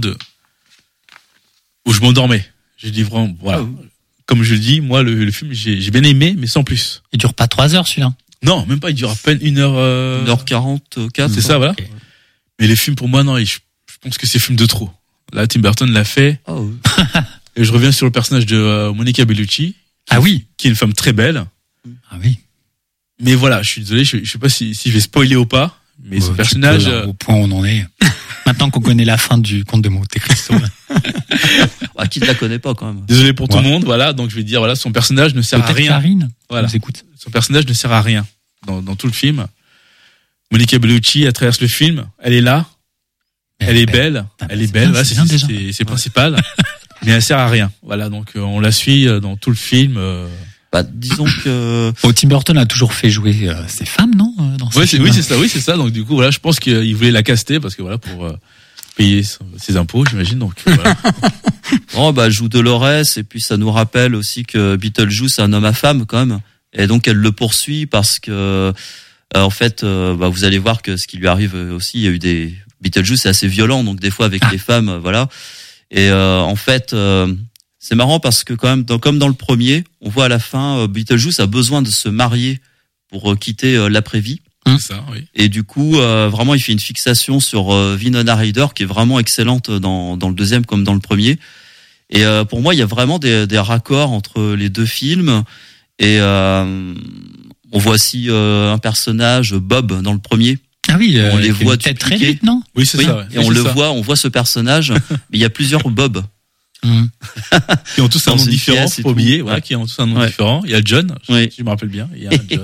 où je m'endormais. J'ai dit vraiment, voilà. Comme je le dis, moi, le film, j'ai bien aimé, mais sans plus. Il dure pas 3 heures, celui-là. Non, même pas, il dure à peine 1h... 1h44. C'est ça, voilà. Okay. Mais les films, pour moi, non, je pense que c'est film de trop. Là, Tim Burton l'a fait. Oh. Et je reviens sur le personnage de Monica Bellucci. Qui est une femme très belle. Ah oui. Mais voilà, je suis désolé, je sais pas si je vais spoiler ou pas, mais ce personnage... Au point où on en est. Maintenant qu'on connaît la fin du conte de Monte Cristo. Qui ne la connaît pas, quand même. Désolé pour tout le monde, voilà, donc je vais dire, voilà, son personnage ne sert à rien. Karine, voilà. nous écoute. Son personnage ne sert à rien dans tout le film. Monica Bellucci, elle traverse le film, elle est là, elle est belle, voilà, c'est principal, mais elle sert à rien. Voilà, donc on la suit dans tout le film. Disons que Tim Burton a toujours fait jouer ses femmes, non, dans oui, c'est ça. Donc du coup, voilà, je pense qu'il voulait la caster parce que voilà, pour payer ses impôts, j'imagine. Donc voilà. Elle joue Dolores, et puis ça nous rappelle aussi que Beetlejuice c'est un homme à femme quand même, et donc elle le poursuit parce que en fait, vous allez voir que ce qui lui arrive aussi, il y a eu des Beetlejuice c'est assez violent, donc des fois avec les femmes, voilà. Et en fait, c'est marrant parce que quand même, comme dans le premier, on voit à la fin, Beetlejuice a besoin de se marier pour quitter l'après-vie. C'est ça, oui. Et du coup, vraiment, il fait une fixation sur Winona Ryder qui est vraiment excellente dans le deuxième comme dans le premier. Et pour moi, il y a vraiment des raccords entre les deux films. Et on voit aussi un personnage, Bob, dans le premier. Ah oui, on les voit peut-être très dupliqués. vite, non? Oui, c'est ça. Ouais. Et on le voit, on voit ce personnage, mais il y a plusieurs Bob. Qui ont tous un Dans nom une différent, pièce et faut pas oublier, tout. voilà, qui ont tous un nom Ouais. différent. Il y a John, Oui. si je me rappelle bien, il y a un John.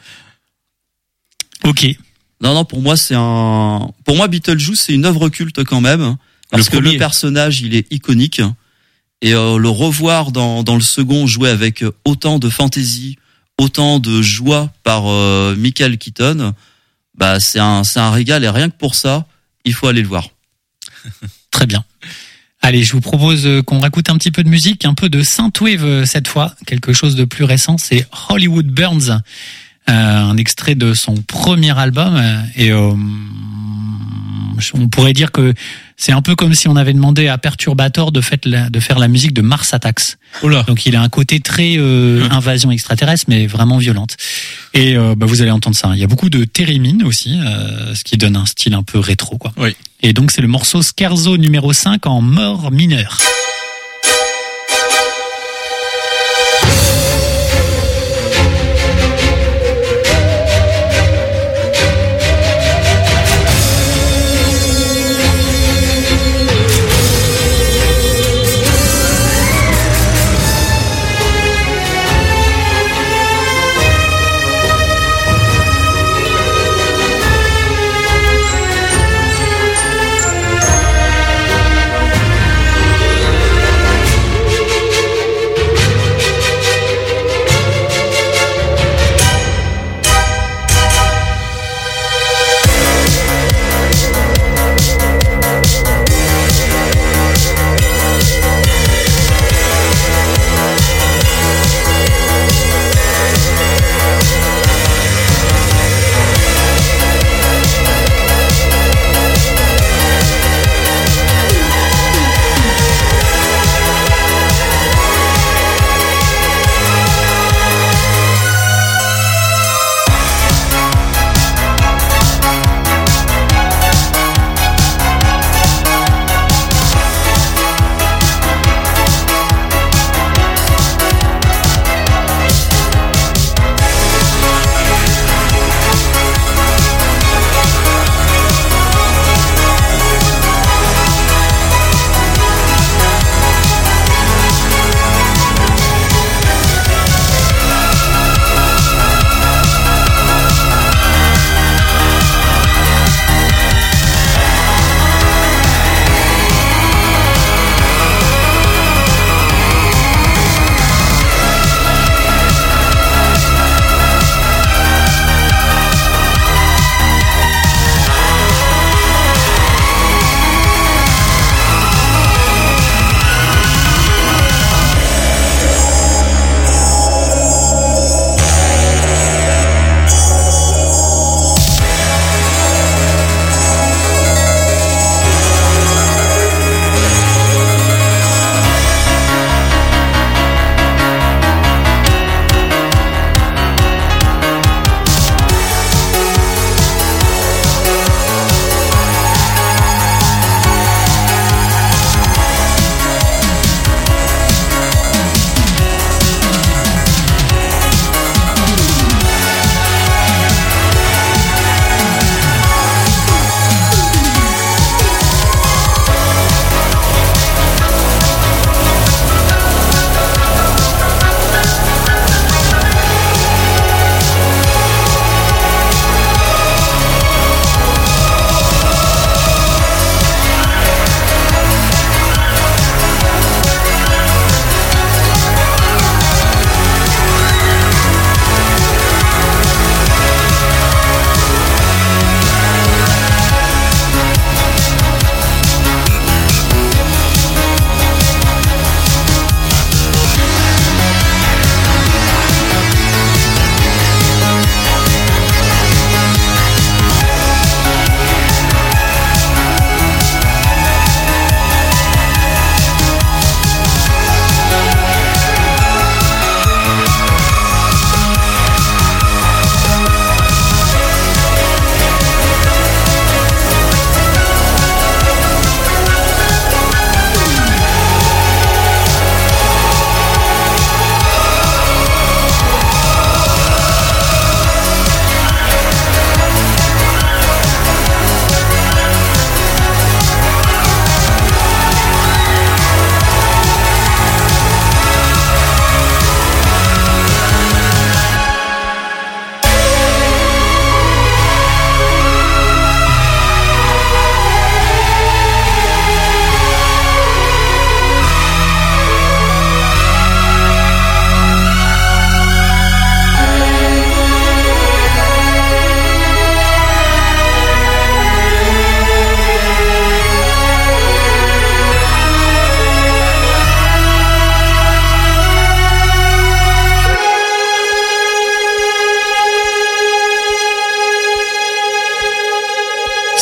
Ok. Non, pour moi, pour moi, Beetlejuice, c'est une œuvre culte quand même. Parce que le personnage, il est iconique. Et le revoir dans le second joué avec autant de fantaisie, autant de joie par Michael Keaton, bah c'est un régal. Et rien que pour ça, il faut aller le voir. Très bien. Allez, je vous propose qu'on réécoute un petit peu de musique, un peu de synthwave cette fois, quelque chose de plus récent, c'est Hollywood Burns, un extrait de son premier album, et on pourrait dire que c'est un peu comme si on avait demandé à Perturbator de faire la musique de Mars Attacks. Oula. Donc il a un côté très invasion extraterrestre, mais vraiment violente. Et vous allez entendre ça. Il y a beaucoup de thérémine aussi, ce qui donne un style un peu rétro, quoi. Oui. Et donc c'est le morceau Scherzo numéro 5 en mort mineur. Thank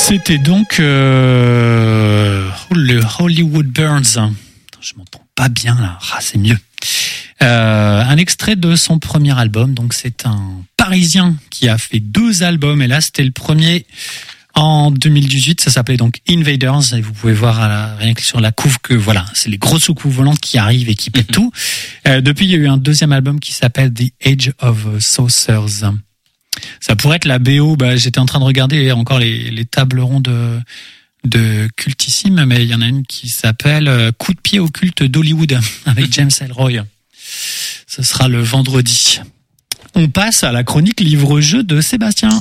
C'était donc le Hollywood Burns. Je m'entends pas bien là. C'est mieux. Un extrait de son premier album. Donc c'est un Parisien qui a fait 2 albums. Et là c'était le premier en 2018. Ça s'appelait donc Invaders. Et vous pouvez voir rien que sur la couve que voilà, c'est les grosses soucoupes volantes qui arrivent et qui pètent tout. Depuis il y a eu un deuxième album qui s'appelle The Age of Saucers. Ça pourrait être la BO. J'étais en train de regarder encore les tables rondes de Cultissime, mais il y en a une qui s'appelle Coup de pied au culte d'Hollywood avec James Ellroy. Ce sera le vendredi. On passe à la chronique livre-jeu de Sébastien.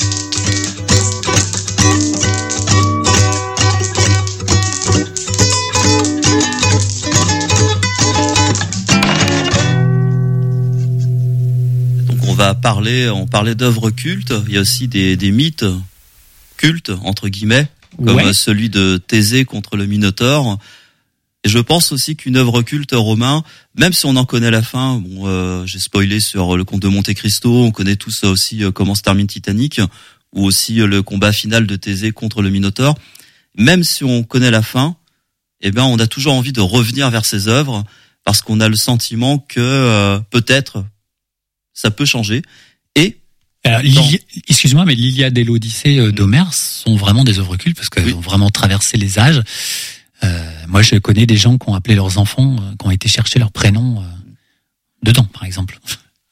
On parlait d'œuvres cultes. Il y a aussi des mythes cultes, entre guillemets, comme celui de Thésée contre le Minotaure. Et je pense aussi qu'une œuvre culte romain, même si on en connaît la fin, j'ai spoilé sur le Comte de Monte Cristo, on connaît tous aussi comment se termine Titanic, ou aussi le combat final de Thésée contre le Minotaure. Même si on connaît la fin, on a toujours envie de revenir vers ces œuvres, parce qu'on a le sentiment que peut-être ça peut changer. Et excuse-moi, mais l'Iliade et l'Odyssée d'Homère sont vraiment des œuvres cultes parce qu'elles ont vraiment traversé les âges. Moi, je connais des gens qui ont appelé leurs enfants, qui ont été chercher leur prénom dedans, par exemple.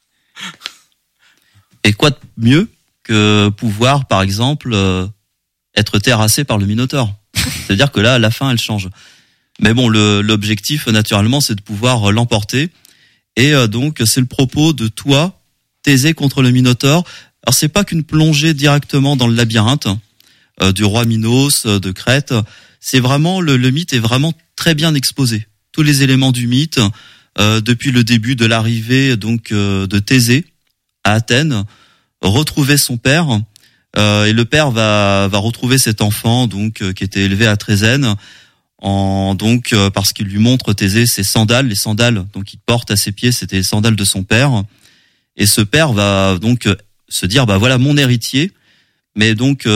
Et quoi de mieux que pouvoir, par exemple, être terrassé par le Minotaure ? C'est-à-dire que là, à la fin, elle change. Mais bon, l'objectif, naturellement, c'est de pouvoir l'emporter. Et donc, c'est le propos de toi, Thésée contre le Minotaure. Alors, c'est pas qu'une plongée directement dans le labyrinthe du roi Minos, de Crète. C'est vraiment, le mythe est vraiment très bien exposé. Tous les éléments du mythe, depuis le début de l'arrivée donc de Thésée à Athènes, retrouver son père, et le père va retrouver cet enfant donc qui était élevé à Trésène, parce qu'il lui montre Thésée ses sandales, les sandales donc il porte à ses pieds, c'était les sandales de son père, et ce père va donc se dire voilà mon héritier, mais donc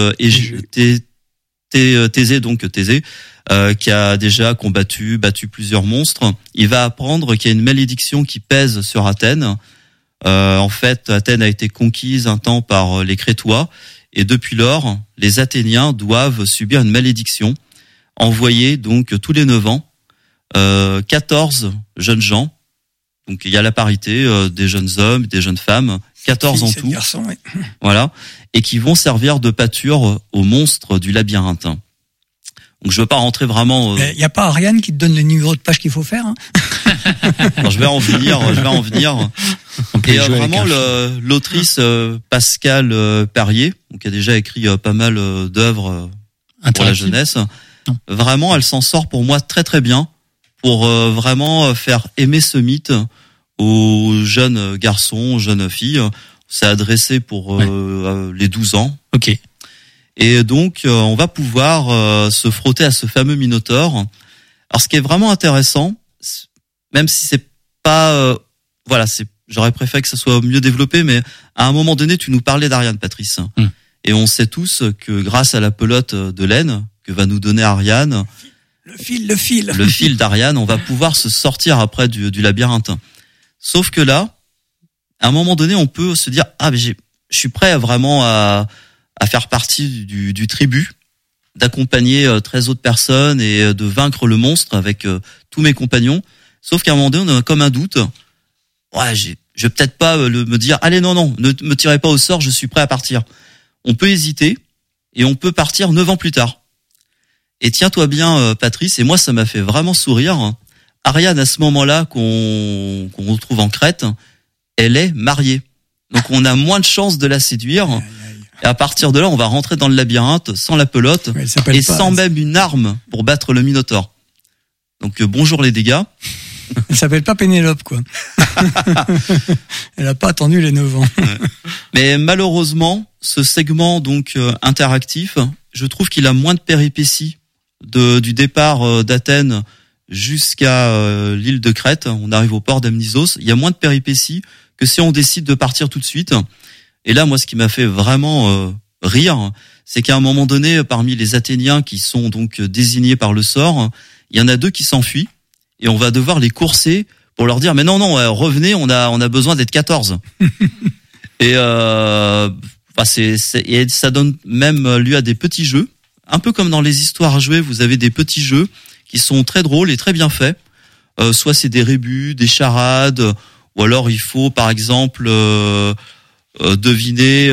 Thésée qui a déjà battu plusieurs monstres, il va apprendre qu'il y a une malédiction qui pèse sur Athènes. En fait, Athènes a été conquise un temps par les Crétois, et depuis lors, les Athéniens doivent subir une malédiction, envoyer donc tous les 9 ans 14 jeunes gens. Donc il y a la parité des jeunes hommes, des jeunes femmes, 14 en tout. Garçons, oui. Voilà, et qui vont servir de pâture aux monstres du labyrinthe. Donc je veux pas rentrer vraiment. Il y a pas Ariane qui te donne le numéro de page qu'il faut faire. Alors, je vais en venir. Et vraiment l'autrice Pascale Perrier, qui a déjà écrit pas mal d'œuvres pour la jeunesse. Vraiment, elle s'en sort pour moi très très bien pour vraiment faire aimer ce mythe aux jeunes garçons, jeunes filles. C'est adressé pour les 12 ans. Ok. Et donc, on va pouvoir se frotter à ce fameux Minotaure. Alors, ce qui est vraiment intéressant, même si c'est pas, j'aurais préféré que ça soit mieux développé, mais à un moment donné, tu nous parlais d'Ariane, Patrice. Et on sait tous que grâce à la pelote de laine que va nous donner Ariane, le fil d'Ariane, on va pouvoir se sortir après du labyrinthe. Sauf que là, à un moment donné, on peut se dire, je suis prêt vraiment à faire partie du tribut, d'accompagner 13 autres personnes et de vaincre le monstre avec tous mes compagnons. Sauf qu'à un moment donné, on a comme un doute. Je vais peut-être pas me dire, allez, non, ne me tirez pas au sort, je suis prêt à partir. On peut hésiter et on peut partir 9 ans plus tard. Et tiens-toi bien, Patrice, et moi, ça m'a fait vraiment sourire. Ariane, à ce moment-là, qu'on retrouve en Crète, elle est mariée. Donc, on a moins de chances de la séduire. Et à partir de là, on va rentrer dans le labyrinthe sans la pelote et sans même une arme pour battre le Minotaure. Donc, bonjour les dégâts. Elle s'appelle pas Pénélope, quoi. Elle a pas attendu les 9 ans. Mais malheureusement, ce segment donc interactif, je trouve qu'il a moins de péripéties du départ d'Athènes jusqu'à l'île de Crète. On arrive au port d'Amnisos. Il y a moins de péripéties que si on décide de partir tout de suite. Et là, moi, ce qui m'a fait vraiment rire, c'est qu'à un moment donné, parmi les Athéniens qui sont donc désignés par le sort, il y en a 2 qui s'enfuient et on va devoir les courser pour leur dire mais non, revenez, on a besoin d'être 14. Et et ça donne même lieu à des petits jeux, un peu comme dans les histoires à jouer, vous avez des petits jeux qui sont très drôles et très bien faits. Soit c'est des rébus, des charades, ou alors il faut par exemple deviner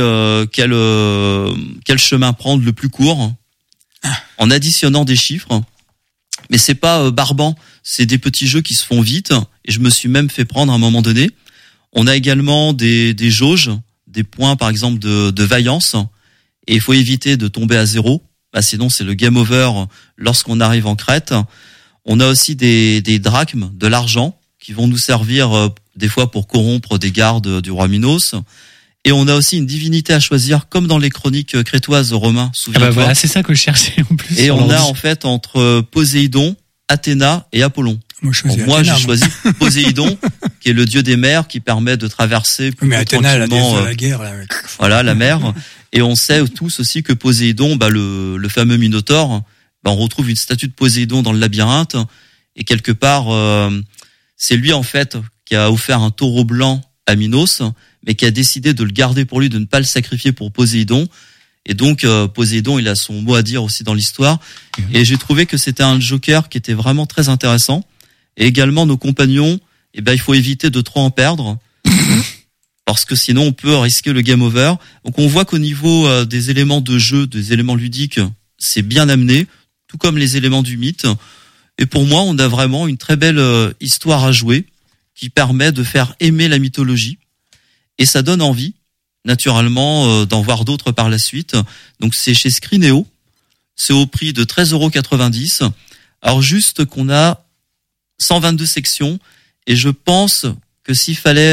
quel chemin prendre le plus court en additionnant des chiffres. Mais c'est pas barbant, c'est des petits jeux qui se font vite et je me suis même fait prendre à un moment donné. On a également des jauges, des points par exemple de vaillance et il faut éviter de tomber à 0, sinon c'est le game over lorsqu'on arrive en crête. On a aussi des drachmes, de l'argent qui vont nous servir des fois pour corrompre des gardes du roi Minos. Et on a aussi une divinité à choisir, comme dans les chroniques crétoises romains. Souviens-toi. Voilà, c'est ça que je cherchais en plus. Et on a en fait entre Poséidon, Athéna et Apollon. Moi, j'ai choisi Poséidon, qui est le dieu des mers, qui permet de traverser plus Athéna, la déesse de la guerre, là. Voilà, la mer. Et on sait tous aussi que Poséidon, le fameux Minotaure, on retrouve une statue de Poséidon dans le labyrinthe. Et quelque part, c'est lui en fait qui a offert un taureau blanc à Minos, mais qui a décidé de le garder pour lui, de ne pas le sacrifier pour Poséidon. Et donc Poséidon, il a son mot à dire aussi dans l'histoire. Et j'ai trouvé que c'était un joker qui était vraiment très intéressant. Et également nos compagnons, il faut éviter de trop en perdre, parce que sinon on peut risquer le game over. Donc on voit qu'au niveau des éléments de jeu, des éléments ludiques, c'est bien amené, tout comme les éléments du mythe. Et pour moi, on a vraiment une très belle histoire à jouer, qui permet de faire aimer la mythologie. Et ça donne envie, naturellement, d'en voir d'autres par la suite. Donc c'est chez Scrinéo. C'est au prix de 13,90 €. Alors juste qu'on a 122 sections. Et je pense que s'il fallait,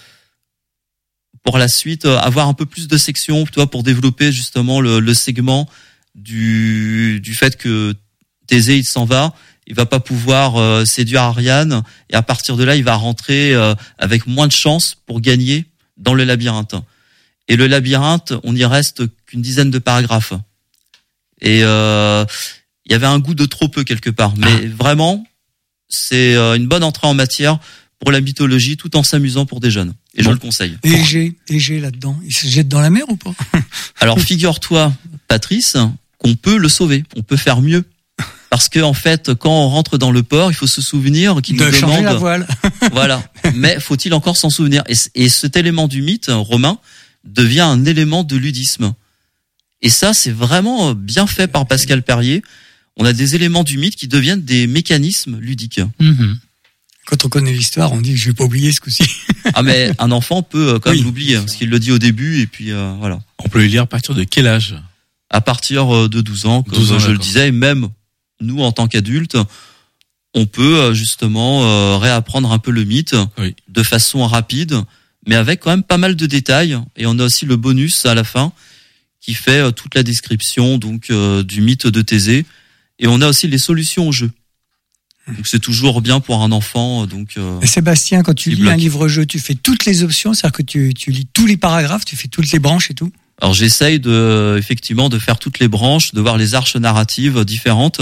pour la suite, avoir un peu plus de sections, pour développer justement le segment du fait que Thésée, il s'en va, il va pas pouvoir séduire Ariane. Et à partir de là, il va rentrer avec moins de chances pour gagner dans le labyrinthe. Et le labyrinthe, on n'y reste qu'une dizaine de paragraphes. Et il y avait un goût de trop peu quelque part. Mais vraiment, c'est une bonne entrée en matière pour la mythologie, tout en s'amusant pour des jeunes. Et je le conseille. Et Égée là-dedans, il se jette dans la mer ou pas? Alors figure-toi, Patrice, qu'on peut le sauver. On peut faire mieux. Parce que en fait, quand on rentre dans le port, il faut se souvenir qu'il nous demande la voile. Voilà. Mais faut-il encore s'en souvenir? Et cet élément du mythe romain devient un élément de ludisme. Et ça, c'est vraiment bien fait par Pascal Perrier. On a des éléments du mythe qui deviennent des mécanismes ludiques. Mmh. Quand on connaît l'histoire, on dit je vais pas oublier ce coup-ci. Ah mais un enfant peut quand même l'oublier, parce qu'il le dit au début et puis voilà. On peut le lire à partir de quel âge? À partir de 12 ans, comme 12 ans, je le disais, et même nous en tant qu'adultes, on peut justement réapprendre un peu le mythe de façon rapide, mais avec quand même pas mal de détails. Et on a aussi le bonus à la fin qui fait toute la description donc du mythe de Thésée. Et on a aussi les solutions au jeu. Donc c'est toujours bien pour un enfant. Donc Et Sébastien, quand tu lis un livre-jeu, tu fais toutes les options, c'est-à-dire que tu lis tous les paragraphes, tu fais toutes les branches et tout? Alors j'essaye effectivement de faire toutes les branches, de voir les arches narratives différentes.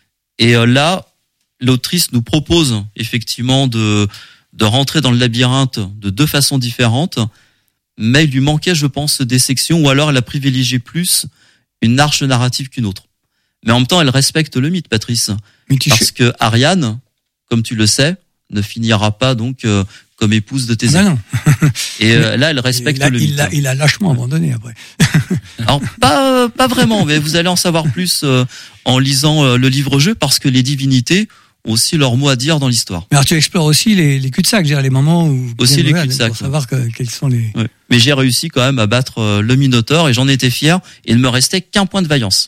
Et là, l'autrice nous propose effectivement de rentrer dans le labyrinthe de 2 façons différentes, mais il lui manquait, je pense, des sections, ou alors elle a privilégié plus une arche narrative qu'une autre. Mais en même temps, elle respecte le mythe, Patrice. Parce que Ariane, comme tu le sais, ne finira pas donc comme épouse de Thésée. Ah non. Et là, elle respecte le mythe. Il a lâchement abandonné après. Alors pas vraiment, mais vous allez en savoir plus en lisant le livre-jeu, parce que les divinités ont aussi leur mot à dire dans l'histoire. Mais alors tu explores aussi les cul-de-sac, les moments où aussi les cul-de-sac, pour savoir quels sont les. Ouais. Mais j'ai réussi quand même à battre le Minotaure et j'en étais fier. Et il ne me restait qu'un point de vaillance.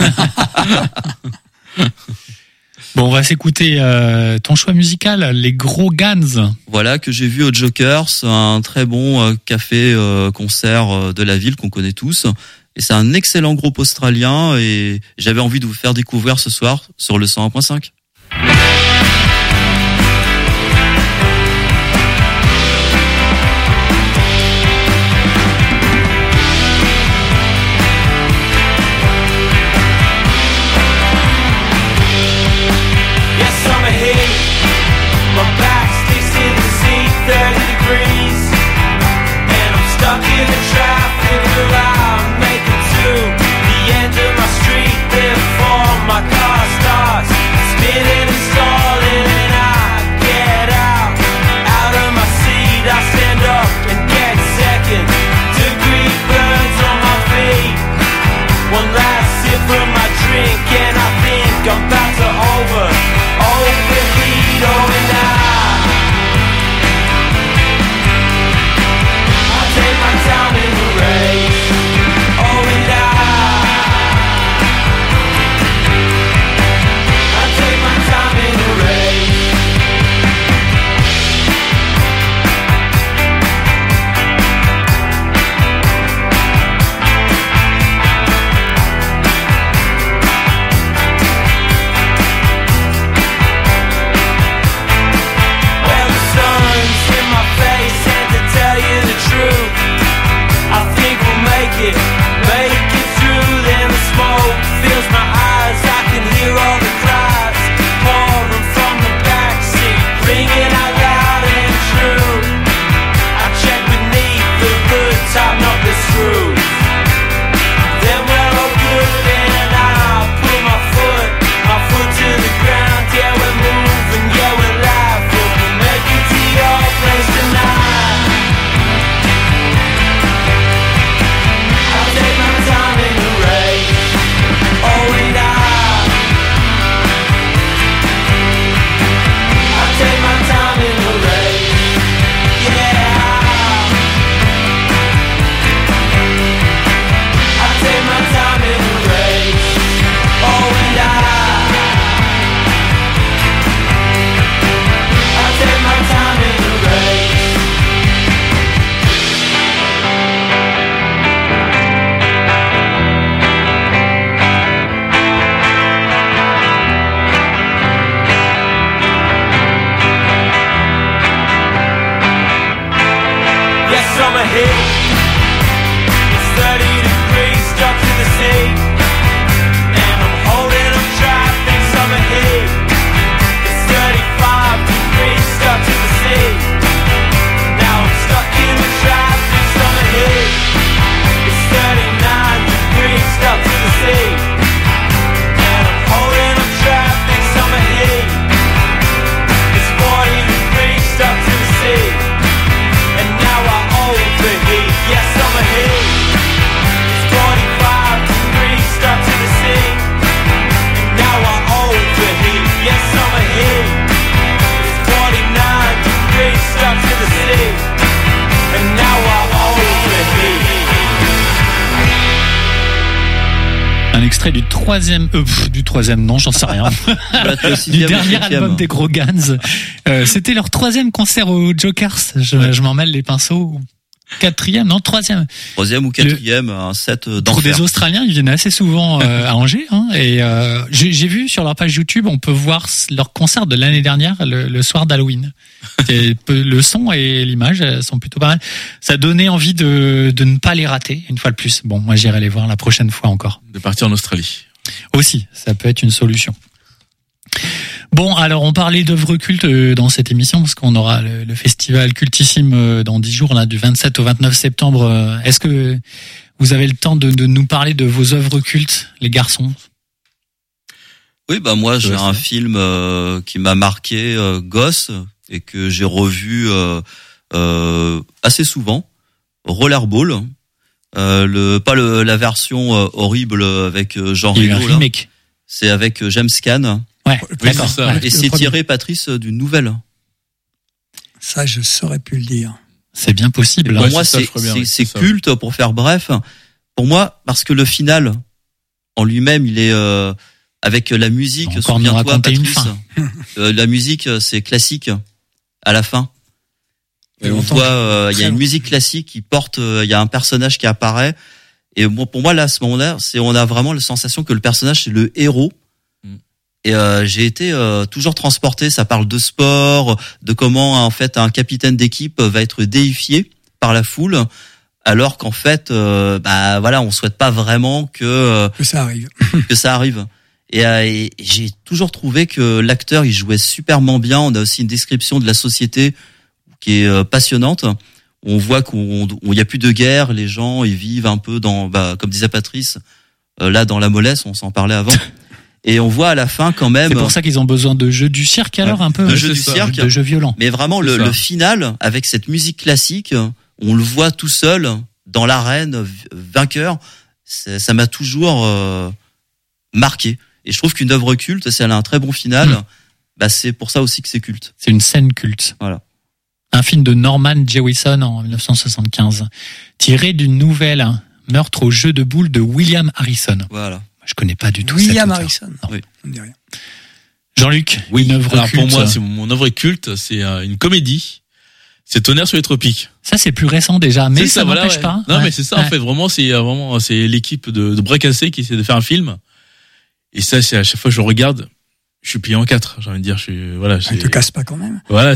Bon, on va s'écouter ton choix musical, les Gros Gans. Voilà, que j'ai vu au Jokers, un très bon café concert de la ville qu'on connaît tous. Et c'est un excellent groupe australien et j'avais envie de vous faire découvrir ce soir sur le 101.5. Un extrait du troisième, non, j'en sais rien. Du dernier album des Grogans. C'était leur troisième concert au Jokers. Je m'en mêle les pinceaux. Quatrième, non, troisième. Troisième ou quatrième, un set d'enfer. Pour des Australiens, ils viennent assez souvent à Angers. Et j'ai vu sur leur page YouTube, on peut voir leur concert de l'année dernière, le soir d'Halloween. Le son et l'image sont plutôt pas mal. Ça donnait envie de ne pas les rater, une fois de plus. Bon, moi j'irai les voir la prochaine fois encore. De partir en Australie. Aussi, ça peut être une solution. Bon, alors on parlait d'œuvres cultes dans cette émission parce qu'on aura le festival Cultissime dans 10 jours, là, du 27 au 29 septembre. Est-ce que vous avez le temps de nous parler de vos œuvres cultes, les garçons? Oui, bah moi j'ai un film qui m'a marqué, gosse, et que j'ai revu assez souvent, Rollerball. La version horrible avec Jean Reno. Il y a eu un remake. C'est avec James Caan. Ouais, oui, c'est ça. Et c'est tiré, Patrice, d'une nouvelle. Ça, je saurais plus le dire. C'est bien possible. Pour moi, c'est culte, pour faire bref. Pour moi, parce que le final, en lui-même, il est avec la musique. Souviens-toi, Patrice. La musique, c'est classique à la fin. Et on voit, il y a une musique classique qui porte, il y a un personnage qui apparaît. Et bon, pour moi, là, à ce moment-là, on a vraiment la sensation que le personnage, c'est le héros. Et j'ai été toujours transporté. Ça parle de sport, de comment en fait un capitaine d'équipe va être déifié par la foule, alors qu'en fait, on souhaite pas vraiment que ça arrive. que ça arrive. Et j'ai toujours trouvé que l'acteur il jouait superment bien. On a aussi une description de la société qui est passionnante. On voit qu'il y a plus de guerre, les gens ils vivent un peu dans, comme disait Patrice, là dans la mollesse, on s'en parlait avant. Et on voit à la fin quand même. C'est pour ça qu'ils ont besoin de jeux du cirque alors un peu. De jeux du cirque, de jeux violents. Mais vraiment le final avec cette musique classique, on le voit tout seul dans l'arène vainqueur. Ça m'a toujours marqué. Et je trouve qu'une œuvre culte, si elle a un très bon final, c'est pour ça aussi que c'est culte. C'est une scène culte. Voilà. Un film de Norman Jewison en 1975, tiré d'une nouvelle, Meurtre au jeu de boules de William Harrison. Voilà. Je connais pas du tout William Harrison. Oui. On ne dit rien. Jean-Luc, une œuvre culte. Pour moi, c'est mon œuvre culte, c'est une comédie. C'est Tonnerre sur les tropiques. Ça, c'est plus récent déjà, mais ça n'empêche pas. Non, mais c'est ça, en fait, vraiment, c'est l'équipe de Bras Cassés qui essaie de faire un film. Et ça, c'est à chaque fois que je regarde, je suis plié en 4, j'ai envie de dire, ne te casse pas quand même. Voilà,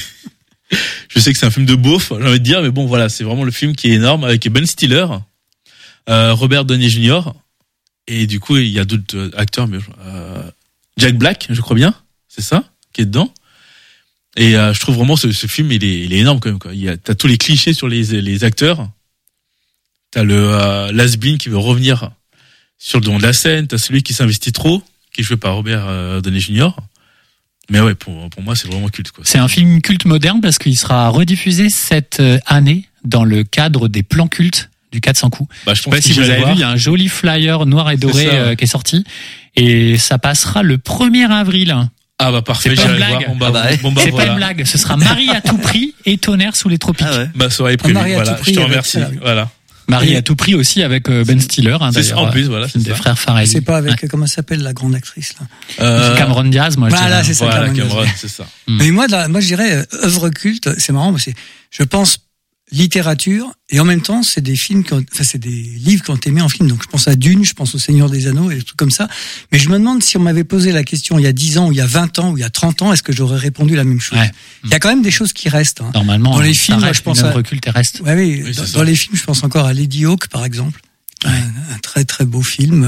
je sais que c'est un film de beauf, j'ai envie de dire, mais bon, voilà, c'est vraiment le film qui est énorme avec Ben Stiller, Robert Downey Jr., et du coup, il y a d'autres acteurs, mais Jack Black, je crois bien, c'est ça, qui est dedans. Et je trouve vraiment ce film, il est énorme quand même, quoi. T'as tous les clichés sur les acteurs. T'as le Lasbin qui veut revenir sur le devant de la scène. T'as celui qui s'investit trop, qui est joué par Robert Downey Jr. Mais ouais, pour moi, c'est vraiment culte, quoi. C'est un film culte moderne parce qu'il sera rediffusé cette année dans le cadre des plans cultes du 400 coups. Je sais pas si vous avez vu, il y a un joli flyer noir et doré qui est sorti. Et ça passera le 1er avril. Ah parfait, c'est pas une blague. C'est pas une blague. Ce sera Marie à tout prix et Tonnerre sous les tropiques. Ah ouais. Ça aurait prévu. Voilà, je te remercie. Voilà. Marie à tout prix aussi avec Ben Stiller. C'est ça, en plus, voilà. C'est des frères Farrelly. C'est pas avec, comment s'appelle la grande actrice, là? Cameron Diaz, moi, je dirais. Voilà, c'est ça, Cameron, c'est ça. Mais moi, je dirais, œuvre culte, c'est marrant, je pense, littérature, et en même temps, c'est des films c'est des livres qui ont été mis en film. Donc, je pense à Dune, je pense au Seigneur des Anneaux et des trucs comme ça. Mais je me demande si on m'avait posé la question il y a 10 ans, ou il y a 20 ans, ou il y a 30 ans, est-ce que j'aurais répondu la même chose? Ouais. Il y a quand même des choses qui restent, hein. Normalement, dans les films, je pense à recul terrestre. Oui, dans les films, je pense encore à Lady Hawk, par exemple. Ouais. Un très, très beau film.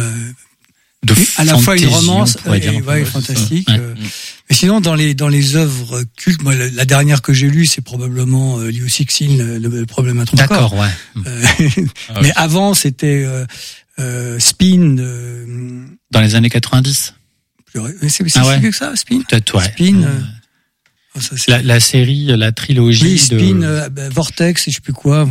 À la fois une romance fantastique. Ouais. Mais sinon, dans les œuvres cultes, moi, la dernière que j'ai lue, c'est probablement Liu Cixin, le problème à 3 corps. D'accord, ouais. Mais avant, c'était Spin. Dans les années 90. C'est vieux que ça, Spin. Peut-être, ouais. Spin. La série, la trilogie. Oui, Spin, Vortex, et je sais plus quoi.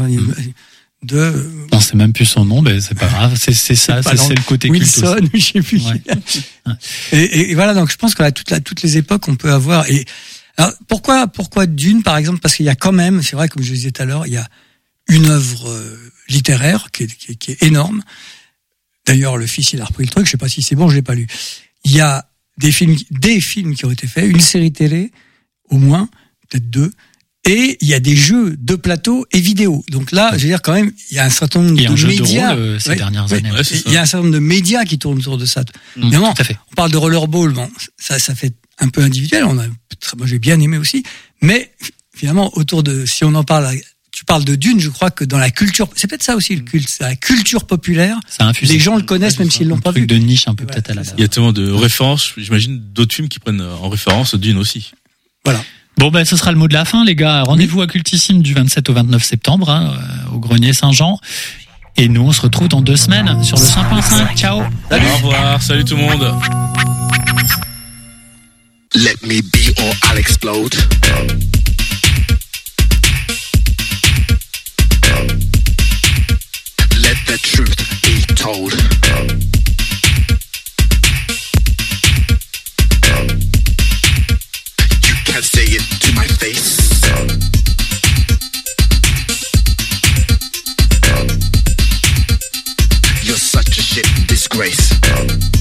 On sait même plus son nom, mais c'est pas grave. C'est ça, c'est le côté Wilson, culte aussi. Je sais plus. Ouais. Et voilà, donc je pense qu'à toutes les époques, on peut avoir. Et alors, pourquoi Dune, par exemple? Parce qu'il y a quand même, c'est vrai, comme je le disais tout à l'heure, il y a une œuvre littéraire qui est énorme. D'ailleurs, le fils, il a repris le truc. Je sais pas si c'est bon, je l'ai pas lu. Il y a des films qui ont été faits, une série télé, au moins, peut-être 2. Et il y a des jeux de plateau et vidéo. Donc là, je veux dire quand même, il y a un certain nombre de médias. De rôle, ces dernières années. Ouais, il y a un certain nombre de médias qui tournent autour de ça. Évidemment, tout à fait. on parle de rollerball, bon, ça fait un peu individuel. Moi, j'ai bien aimé aussi. Mais finalement, autour de, si on en parle, tu parles de Dune, je crois que dans la culture, c'est peut-être ça aussi le culte, c'est la culture populaire. Les gens le connaissent même s'ils l'ont pas vu. Un truc de niche un peu peut-être à la base. Il y a tellement de références. J'imagine d'autres films qui prennent en référence Dune aussi. Voilà. Bon, ben, ce sera le mot de la fin, les gars. Rendez-vous à Cultissime du 27 au 29 septembre, hein, au Grenier Saint-Jean. Et nous, on se retrouve dans 2 semaines sur le 100.5. Ciao. Salut. Au revoir. Salut tout le monde. Let me be or I'll explode. Let the truth be told. Can't say it to my face. You're such a shit disgrace.